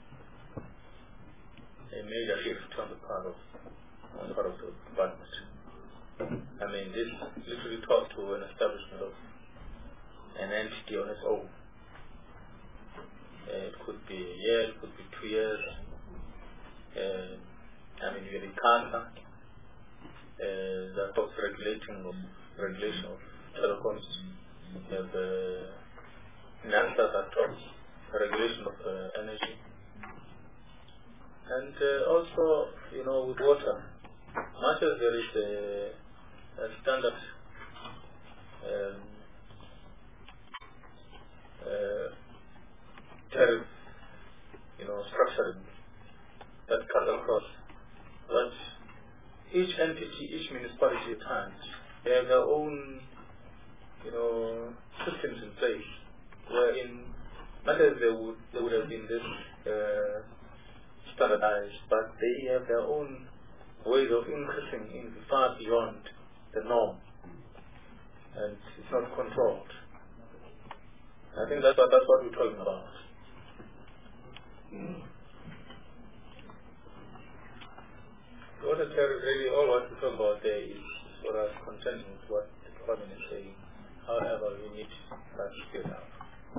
a major shift on the part of on the part of the department. I mean, this literally talks to an establishment of an entity on its own. Uh, it could be a year, it could be two years. Uh, I mean, you have ICASA, uh, that talks regulating of regulation of telecoms. You have uh, NASDA that talks regulation of uh, energy. And uh, also, you know, with water, much as there is a, a standard um, uh, tariff, you know, structuring that cuts across, but each entity, each municipality at times, they have their own, you know, systems in place, wherein not as they would, they would have been this uh, standardized, but they have their own ways of increasing in far beyond the norm, and it's not controlled. I think that's what, that's what we're talking about. Mm. What the tariff really, all what we talk about there is for us contending with what the department is saying. However, we need that skilled out.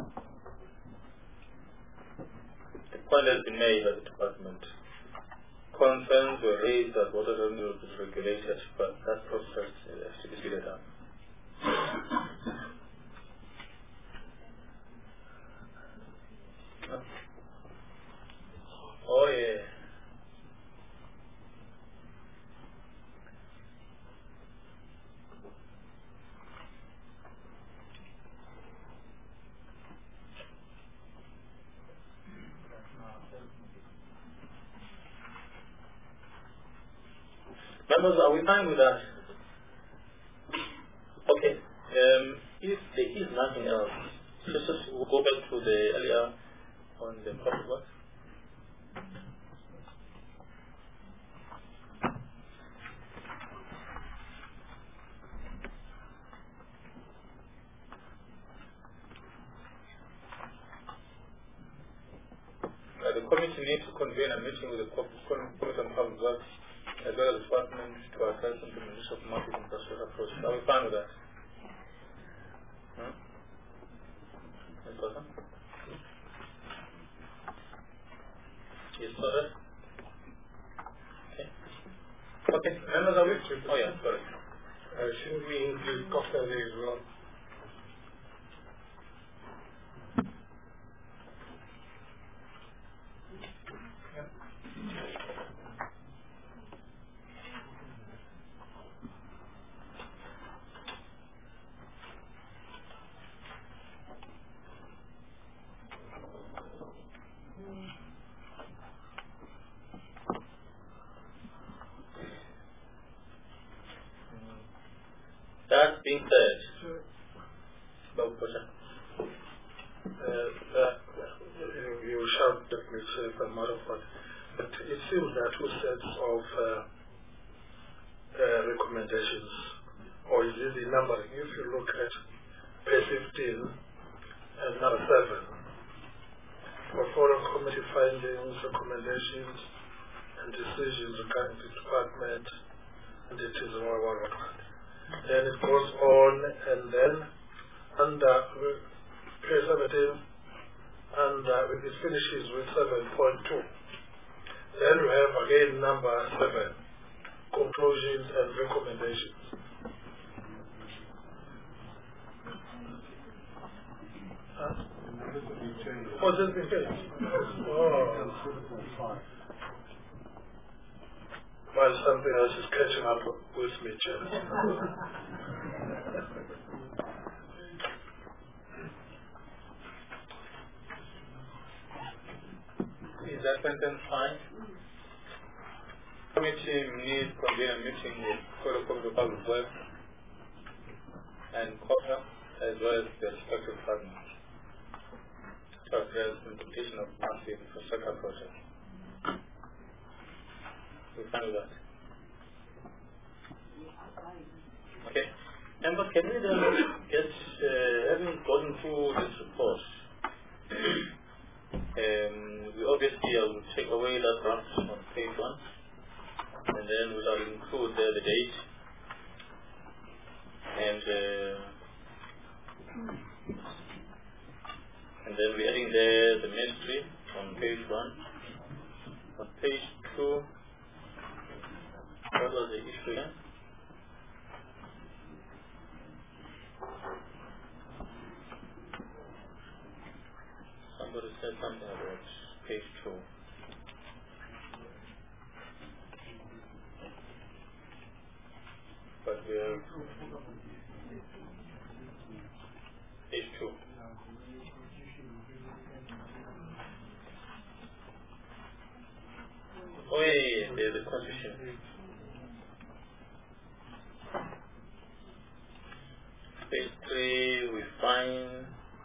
The point has been made by the department. Concerns were raised that water revenue is regulated, but that process has to be speeded up. Oh yeah. Members, are we fine with that? Okay. Um, if there is nothing else, just, just we'll go back to the earlier on the public works. Uh, the committee needs to convene a meeting with the Committee on Public Works as well as the department to address implementation of market infrastructure approach. Are we fine with that? Hmm? Any question? Yes, sir. Okay. Okay. Members, are we? Oh yeah, sorry. Uh, shouldn't we include Costa there as well? That being said, no question. Uh, uh, you, you shout at me if I'm out of what, but it seems that two sets of uh, uh, recommendations, or is it the numbering? If you look at page fifteen and number seven, for forum committee findings, recommendations, and decisions regarding the department, and it is one, one, one, one. Then it goes on, and then under page seventeen, and uh, it finishes with seven point two. Then we have again number seven, conclusions and recommendations. Huh? Oh, just been changed. Oh. While something else is catching up with me, Chair. Is that sentence fine? committee needs to convene a meeting with Code of Public Works and COPA as well as the respective departments to address the implementation of massive infrastructure projects. We're fine with that. Okay. And but can we then get, uh, having gone through this report, um, we obviously will take away that draft on page one, and then we will include uh, the date, and uh, and then we're adding there the ministry on page one. On page two, what was the issue here? Somebody said something about page two. But we have page two. Oh yeah, yeah, yeah, there's the constitution. Page three, we find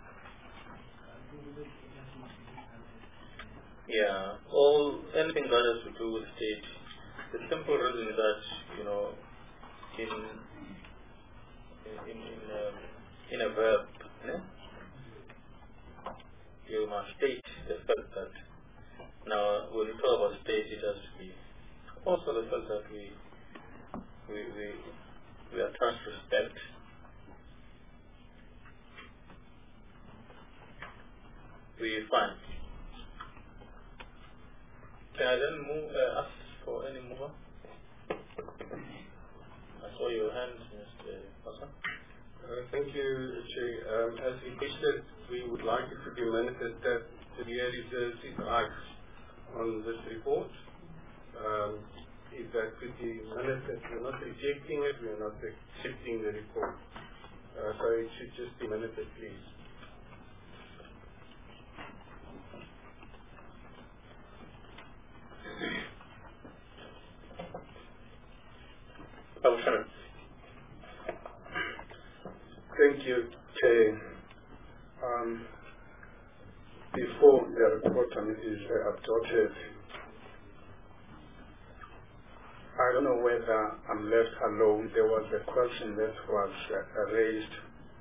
yeah, all anything that has to do with state. The simple reason is that, you know, in in in, um, in a verb, né? You must state the fact that now when we talk about state, it has to be also the fact that we we we we attach respect. We find. Can I then move, uh, ask for any mover? I saw your hand, Mister Passon. Uh, thank you, Chair. Um, as requested, we would like it to be minuted that the year reserves its rights on this report. Um, if that could be minuted, we're not rejecting it, we're not accepting the report. Uh, so it should just be minuted, please. Thank you, Chair. Um, before the report is uh, adopted, I don't know whether I'm left alone. There was a question that was uh, raised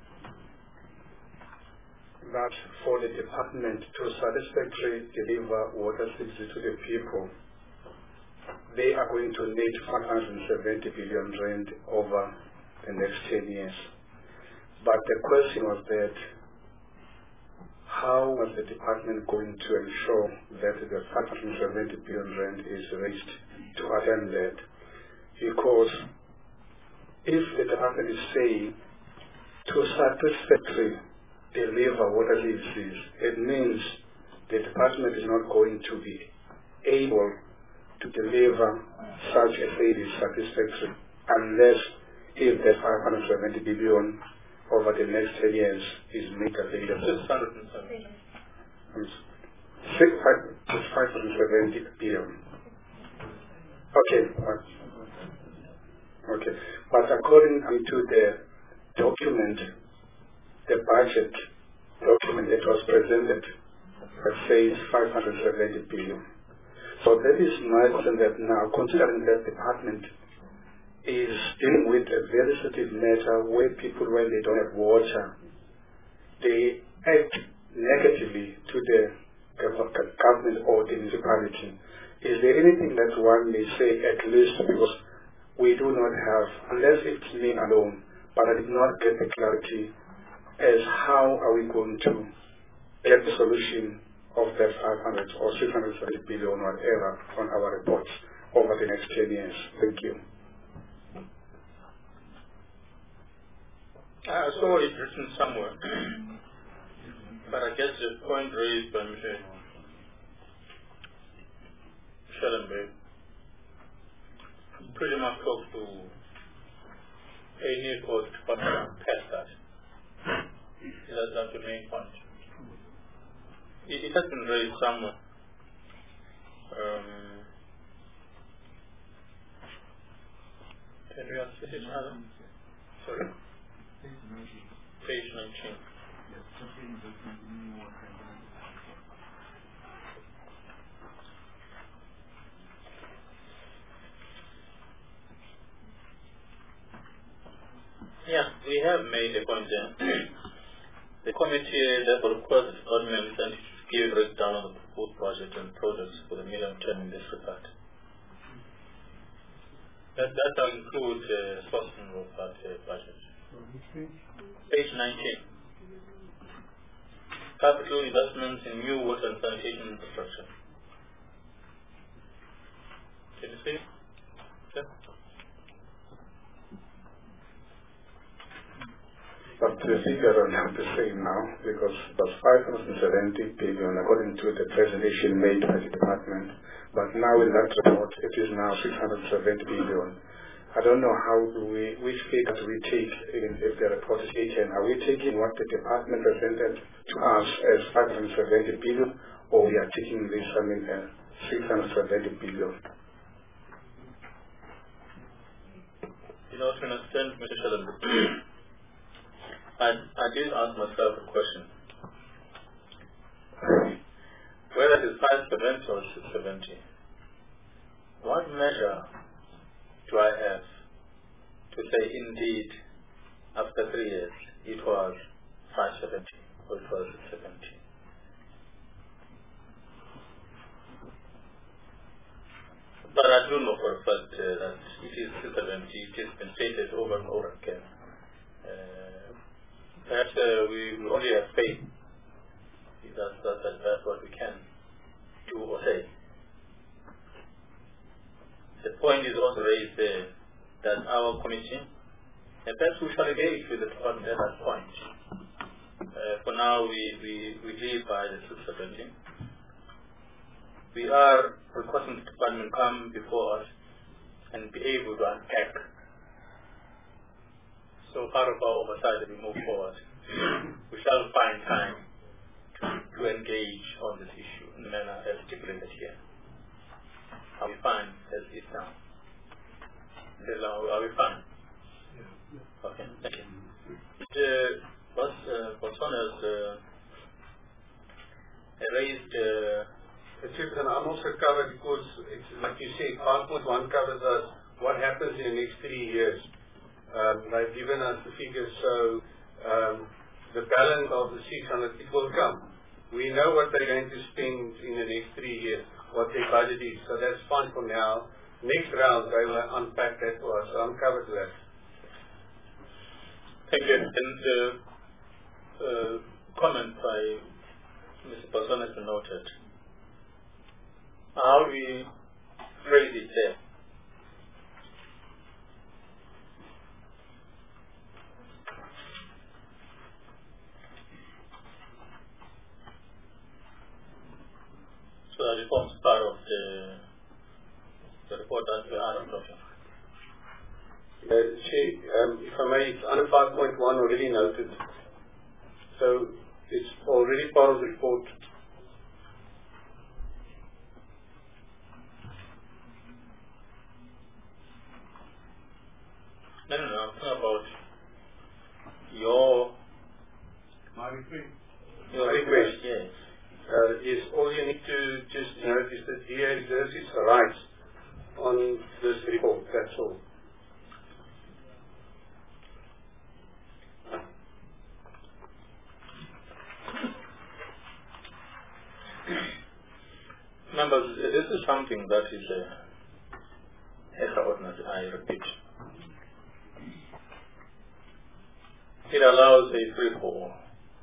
that for the department to satisfactorily deliver water services to the people, they are going to need one hundred seventy billion rand over the next ten years. But the question was that how was the department going to ensure that the one hundred seventy billion rand is raised to attain that? Because if the department is saying to satisfactorily deliver water services, it means the department is not going to be able to deliver such a service satisfactory unless if the five hundred seventy billion over the next ten years is made available. five hundred seventy billion. Okay. Okay. But according to the document, the budget document that was presented, that says five hundred seventy billion. So that is my question that now, considering that department is dealing with a very sensitive matter where people, when they don't have water, they act negatively to the government or the municipality. Is there anything that one may say at least, because we do not have, unless it's me alone, but I did not get the clarity as how are we going to get the solution of that five hundred or six hundred seventy billion whatever on our reports over the next ten years. Thank you. I saw it written somewhere, but I guess the point raised by Mister Schellenberg pretty much talks to a new code to test that. That's, that's the main point. It, it has been raised somewhere. Um, Can we ask this other? Sorry. Page nineteen. Yeah, we have made a point there. The committee therefore requires the government to give a breakdown of the proposed budget and projects for the medium term in this regard. That that includes uh, sourcing of that uh, budget. Page nineteen. Capital investments in new water and sanitation infrastructure. Can you see? Yeah. But the figure are not the same now because it was five hundred seventy billion according to the presentation made by the department. But now in that report it is now six hundred seventy billion. I don't know how do we, which figure do we take in, if the report is taken. Are we taking what the department presented to us as five hundred seventy billion or we are taking this, I mean, uh, six hundred seventy billion? You know, to an extent, Mister Sheldon, I, I did ask myself a question. Whether it is five seventy or six seventy, what measure do I have to say indeed after three years it was five seventy or it was six seventy? But I do know for a fact uh, that it is six seventy, it has been stated over and over again. Uh, Perhaps uh, we, we only have faith. That's, that, that, that's what we can do or say. The point is also raised uh, that our committee, and perhaps we shall engage with the department at that point. Uh, for now, we, we, we live by the six seventy. We are requesting the department come before us and be able to unpack. So part of our oversight as we move forward, we shall find time to, to engage on this issue in the manner as stipulated here. Are we fine as is now? Are we fine? Okay, thank you. What Botswana has raised uh, and I'm also covered because, it's, like you say, five point one covers us what happens in the next three years. Um, they've given us the figures, so um, the balance of the six hundred, it will come. We know what they're going to spend in the next three years, what their budget is, so that's fine for now. Next round, they will unpack that for us, so I'm covered with that. Thank you. And uh, uh, comment by Mister Botswana has been noted. How do we phrase it there? So that it forms part of the, the report that we are talking. Uh, see, um, if I may, it's under five point one already noted. So it's already part of the report. No, no, no, I'm talking about your, My request. your My request, request. yes. Uh, is all you need to just notice that D A reserves its rights on this report, that's all. Members, this is something that is uh, extraordinary, I repeat. It allows a free fall.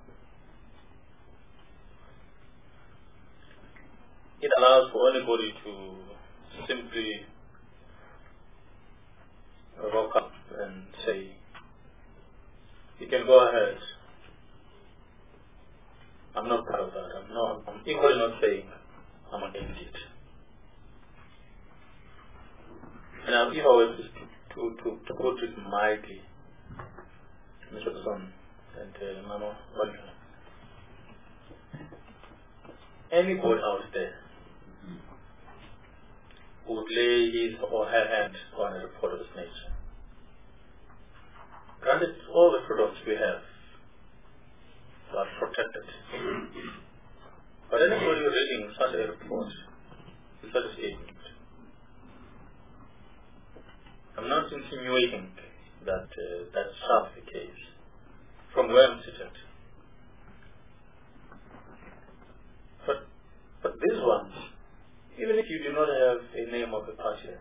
It allows for anybody to simply walk up and say, you can go ahead. I'm not proud of that. I'm not. I'm equally not saying I'm against it. And if I were to, to, to, to put it mildly, Mister Son and uh, Mama Wanda, anybody out there would lay his or her hand on a report of this nature all the products we have are protected. But anybody reading such a report, such a statement, I'm not insinuating that uh, that's not the case from where I'm sitting. But, but these ones, even if you do not have a name of a party,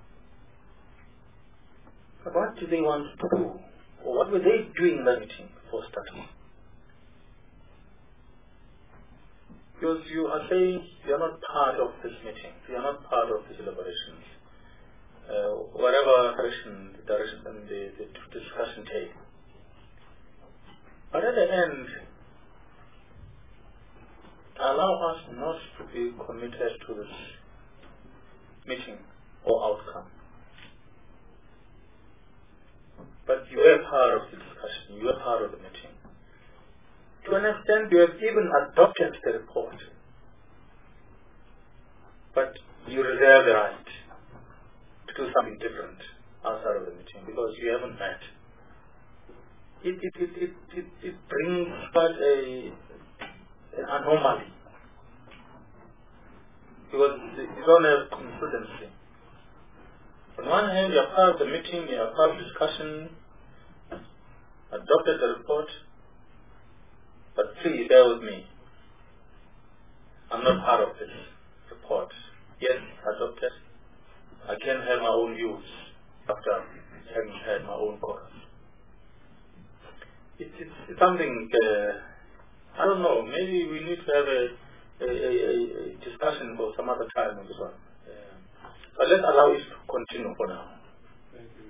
what do they want to do? Or what were they doing in that meeting for starters? Because you are saying you are not part of this meeting, you are not part of these deliberations. Uh, whatever direction, the direction the, the discussion takes. But at the end, allow us not to be committed to this meeting or outcome. But you are part of the discussion, you are part of the meeting. To an extent, you have even adopted the report. But you reserve the right to do something different outside of the meeting because you haven't met. It, it, it, it, it, it brings such a, an anomaly. Because you don't have consistency. On one hand, you are part of the meeting, you are part of the discussion, adopted the report, but please bear with me. I'm not part of this report. Yes, adopted. I can have my own views after having had my own caucus. It, it's, it's something, uh, I don't know, maybe we need to have a, a, a, a discussion for some other time on this one. Uh, but let's allow it to continue for now. Thank you.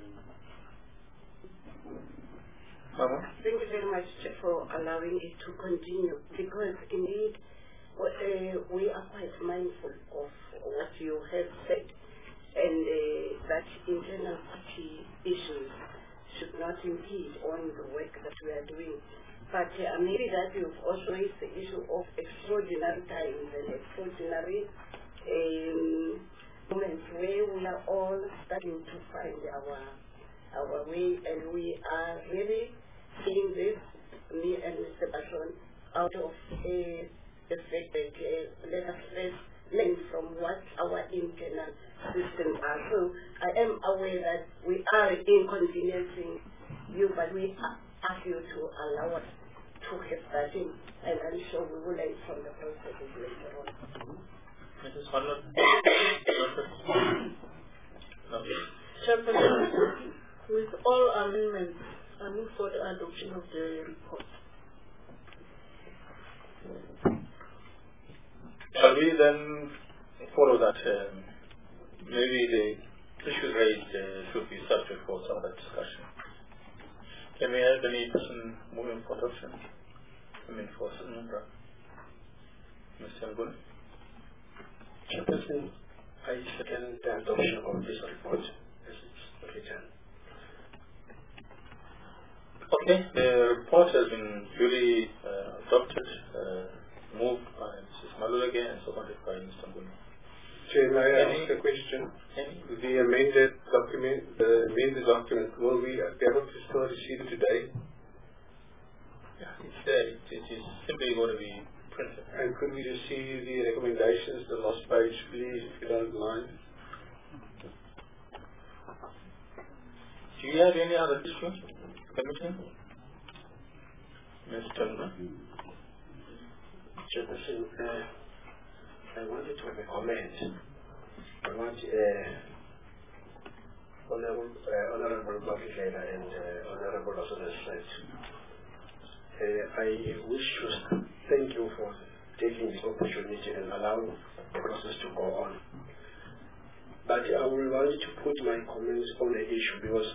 Mama? Thank you very much for allowing it to continue because indeed uh, we are quite mindful of what you have said. And uh, that internal party issues should not impede on the work that we are doing. But uh, maybe that you've also raised the issue of extraordinary times and extraordinary um, moments where we are all starting to find our our way, and we are really seeing this, me and Mister Bashon, out of uh, the fact that uh, let us first learn from what our internal systems are. So I am aware that we are inconveniencing you, but we ask you to allow us to have that in, and I'm sure we will learn from the processes later on. Missus Hunter? Chairperson, with all amendments, I move for the adoption of the report. Shall we then follow that? Um, maybe the issue raised uh, should be subject for some other discussion. Can we have any person moving for adoption? I mean for Sunundra. Mister Nguni? Chairperson, I second the adoption of this report as it's written. Okay, the report has been duly uh, adopted, uh, moved by Missus Maluleke and seconded by Mister Nguni. Chair, may I Any, ask a question? Any? The amended document, the amended document, will we be able to still receive it today? Yeah, it's there. It, it is simply going to be printed. And could we just see the recommendations, the last page, please, if you don't mind? Do you have any other issues? Commission? Mister Nguni? Chairperson, uh, I wanted to have a comment on what uh, Honorable, uh, Honorable Bakifela and uh, Honorable Osuna said. Uh, I wish to thank you for taking this opportunity and allowing the process to go on. But I will want to put my comments on the issue because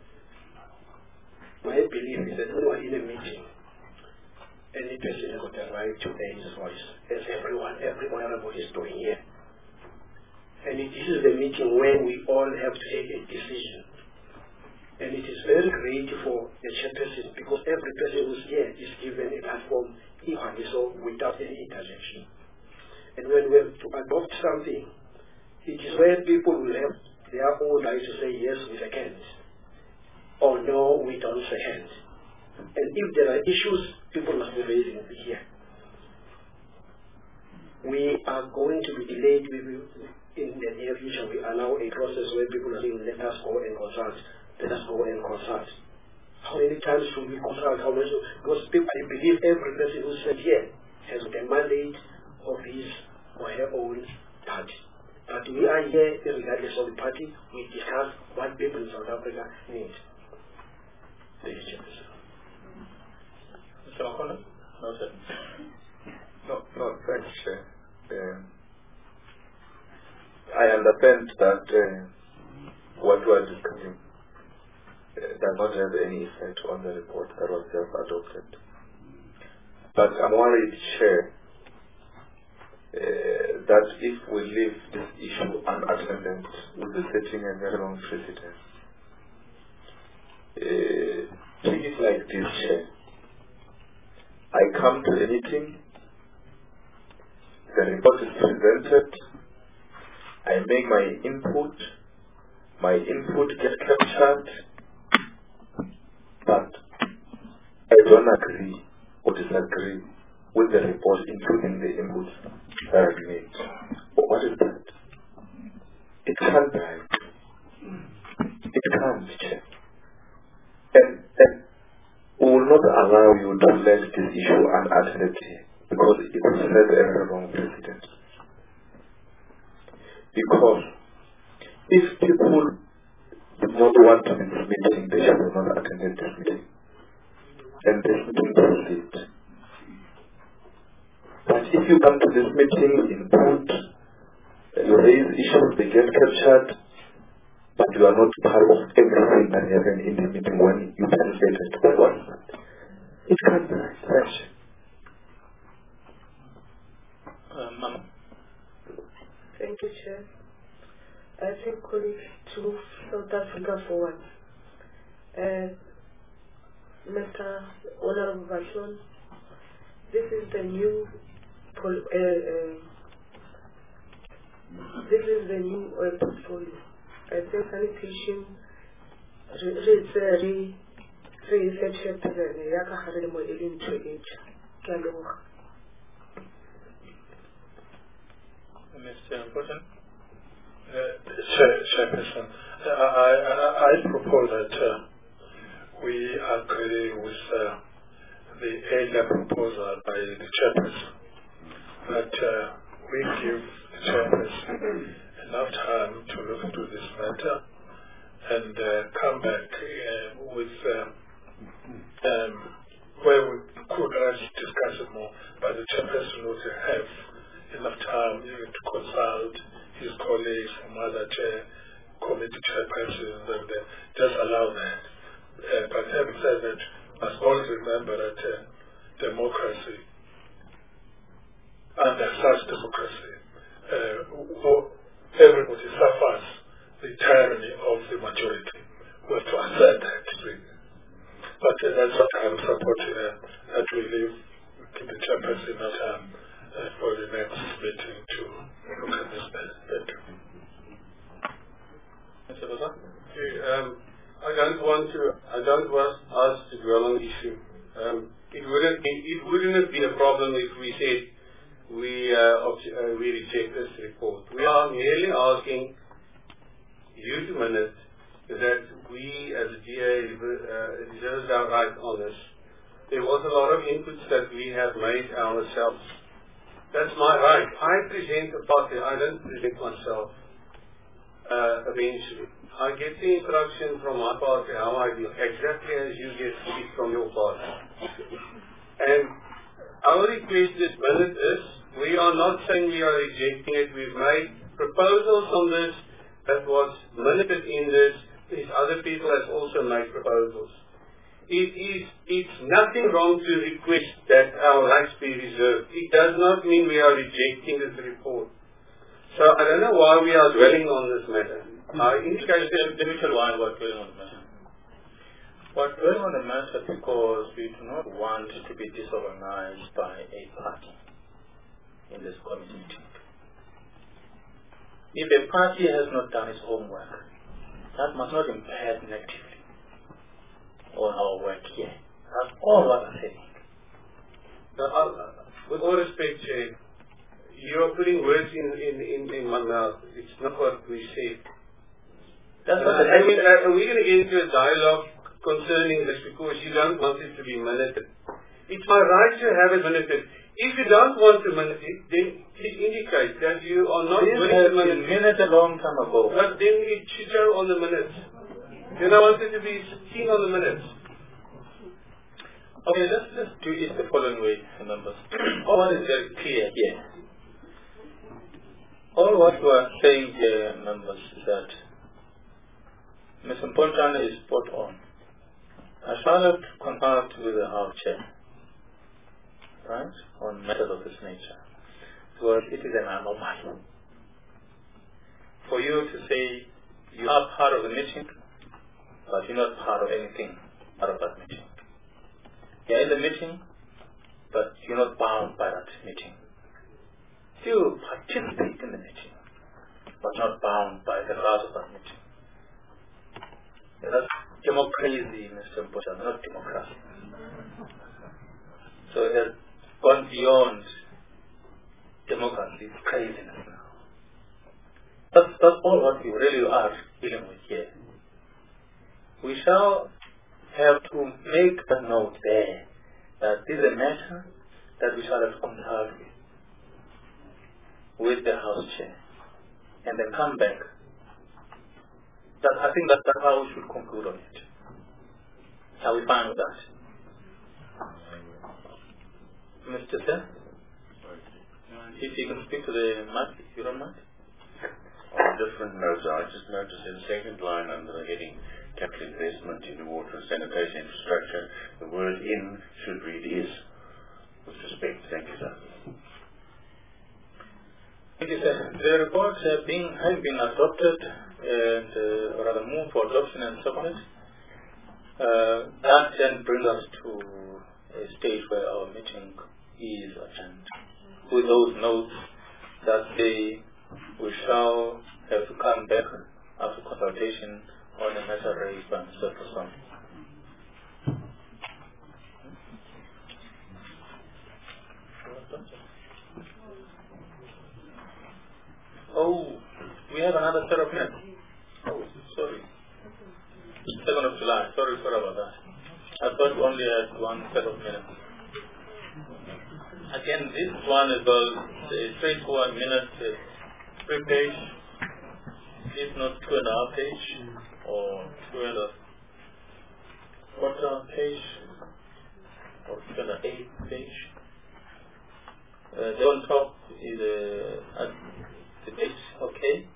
my belief is that when we are in a meeting, any person has got the right to air his voice, as everyone, every honorable is doing here. And it is the meeting where we all have to take a decision. And it is very great for the chairperson because every person who's here is given a platform equally so without any interjection. And when we have to adopt something, it is where people will have their own right to say yes, we second, or no, we don't second. And if there are issues, people must be raising here. We are going to be delayed in the near future. We are now in a process where people are saying, let us go and consult. Let us go and consult. How many times should we consult? How much? Because people, I believe every person who said here has the mandate of his or her own party. But we are here, regardless of the party, we discuss what people in South Africa need. Thank you, Mister O'Connor? No, sir. No, no, thanks, Chair. Uh, I understand that uh, what we are discussing uh, does not have any effect on the report that was just adopted. But I'm worried, Chair, uh, that if we leave this issue unattended, we'll be setting a very wrong precedent. Uh, take it like this, Chair. I come to a meeting, the report is presented, I make my input, my input gets captured, but I don't agree or disagree with the report, including the inputs that are made. What is that? It can't be right. It can't, Chair. And, and we will not allow you to let this issue unattended here, because it will set a very wrong precedent. Because if people do not want to be in this meeting, they should not attend this meeting. And this meeting proceeds. But if you come to this meeting, input, you raise issues, they get captured, but you are not part of everything that happened in the meeting when you translated to one. It can't be right. Uh, Mama. Thank you, Chair. I think colleagues to South Africa forward. Uh, Mister Honorable Vashon, this is the new pol uh, uh, this is the new oil portfolio. I think sanitation re research the yaka harele mo elin to age. Kaloha. Mister Important. Uh, Chair, Chairperson, uh, I, I, I propose that uh, we agree with uh, the earlier proposal by the Chairperson that uh, we give the Chairperson enough time to look into this matter and uh, come back uh, with uh, um, where we could discuss it more, but the Chairperson would have enough time even to consult his colleagues from other chair, committee chairpersons, and uh, just allow that. Uh, but having said that, must always remember that uh, democracy, under such democracy, uh, everybody suffers the tyranny of the majority. We have to accept that. Really. But uh, that's what I'm supporting, uh, that we leave, give the chairperson enough time uh, for the next meeting to look at this better. Mister Basa? Okay, um, I don't want to, I don't want us to dwell on the issue. Um, it wouldn't, it, it wouldn't have been a problem if we said we, uh, uh, we reject this report. We are merely asking you to minute that we as a D A uh, reserves our right on this. There was a lot of inputs that we have made ourselves. That's my right. I present a party. I don't present myself. Uh, eventually, I get the instruction from my party how I do, exactly as you get it from your party. And our request this minute is, we are not saying we are rejecting it. We've made proposals on this that was minuted in this. These other people have also made proposals. It is, it's nothing wrong to request that our rights be reserved. It does not mean we are rejecting this report. So I don't know why we are dwelling on this matter. I indicated Let me tell you why we're dwelling on the matter. We're dwelling on the matter because we do not want to be disorganized by a party in this community. If a party has not done its homework, that must not impair negatively on our work here. That all what I'm saying. Now, uh, with all respect, Chair, you are putting words in, in, in, in my mouth. It's not what we say. That's uh, what I mean, uh, we're going to get into a dialogue concerning this because you don't want it to be minuted. It's my right to have it minuted. If you don't want to minute it, then please indicate that you are not this willing has to minute been minute a long time ago. But then it should show on the minutes. Then I want it to be seen on the minutes. Okay, let's just do it the following way, members. All what is very clear here. All what we are saying here, members, is that Mister Mpontana is spot on. I shall have to consult with the House Chair, right, on matters of this nature. Because it is an anomaly. For you to say you are part of the meeting, but you're not part of anything out of that meeting. You're in the meeting, but you're not bound by that meeting. You participate in the meeting, but not bound by the laws of that meeting. Yeah, that's democracy, Mister Mpontana, not democracy. So it has gone beyond democracy, it's craziness now. That's, that's all what we really are dealing with here. We shall have to make a note there that this is a matter that we shall have to consult with, with the House Chair, and then come back. That, I think that, that's how we should conclude on it. Are we fine with that? Mister Sir? If you can speak to the mic, if you don't mind. On a different note, I just noticed in the second line under the heading capital investment in water and sanitation infrastructure, the word in should read is. With respect, thank you, sir. Thank you, sir. The report uh, being, has been adopted and uh, rather moved for adoption and seconded. Uh, that then brings us to a stage where our meeting is adjourned. With those notes that say we shall have to come back after consultation on the matter raised by Mister Fusson. Oh, we have another set of minutes. Oh, sorry. second of July. Sorry, sorry about that. I thought we only had one set of minutes. Again, this one is a straightforward minute, uh, three page, if not two and a half page, or two and a quarter page, or two and a eighth page. Uh, the on top is uh, at the page, okay.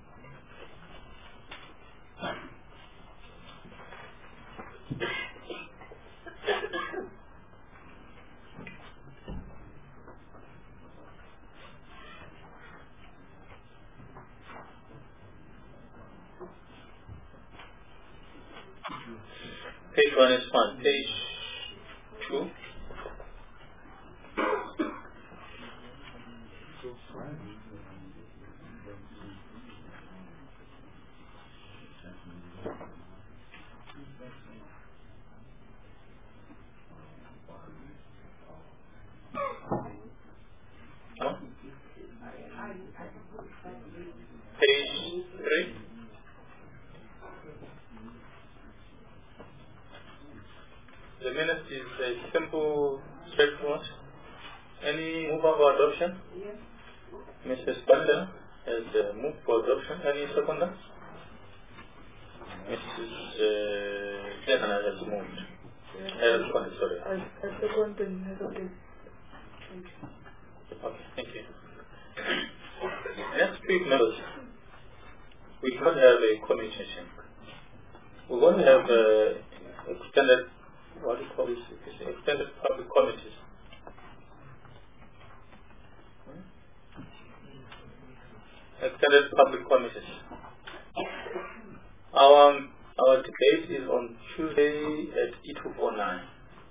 Page one is fine. Page two. Huh? Page three. The minute is a simple, straightforward. Any move for adoption? Yes. Missus Banda has uh, moved for adoption. Any seconder? Missus Uh, Jana has moved. Yes. Has seconded, sorry. I, I second and has okay. Thank you. Okay, thank you. Next week, members, we could have a committee session. We're going to have uh, extended, what do you call this, extended public committees. Hmm? Extended public committees. Our, our debate is on Tuesday at E two four nine,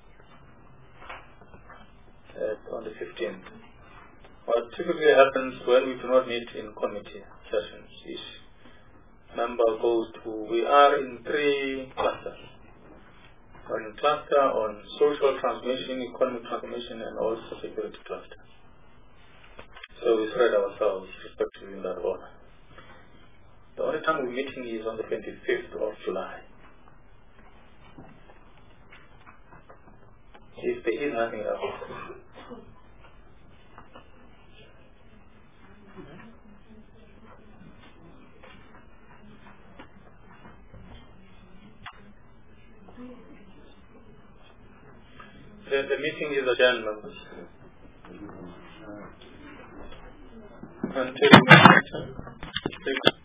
uh, on the fifteenth. What typically happens when we do not meet in committee sessions is member goes to, we are in three clusters. on cluster, on social transformation, economic transformation, and also security cluster. So we spread ourselves respectively in that order. The only time we're meeting is on the twenty-fifth of July. If there is nothing else. The, the meeting is adjourned, members. Until next time.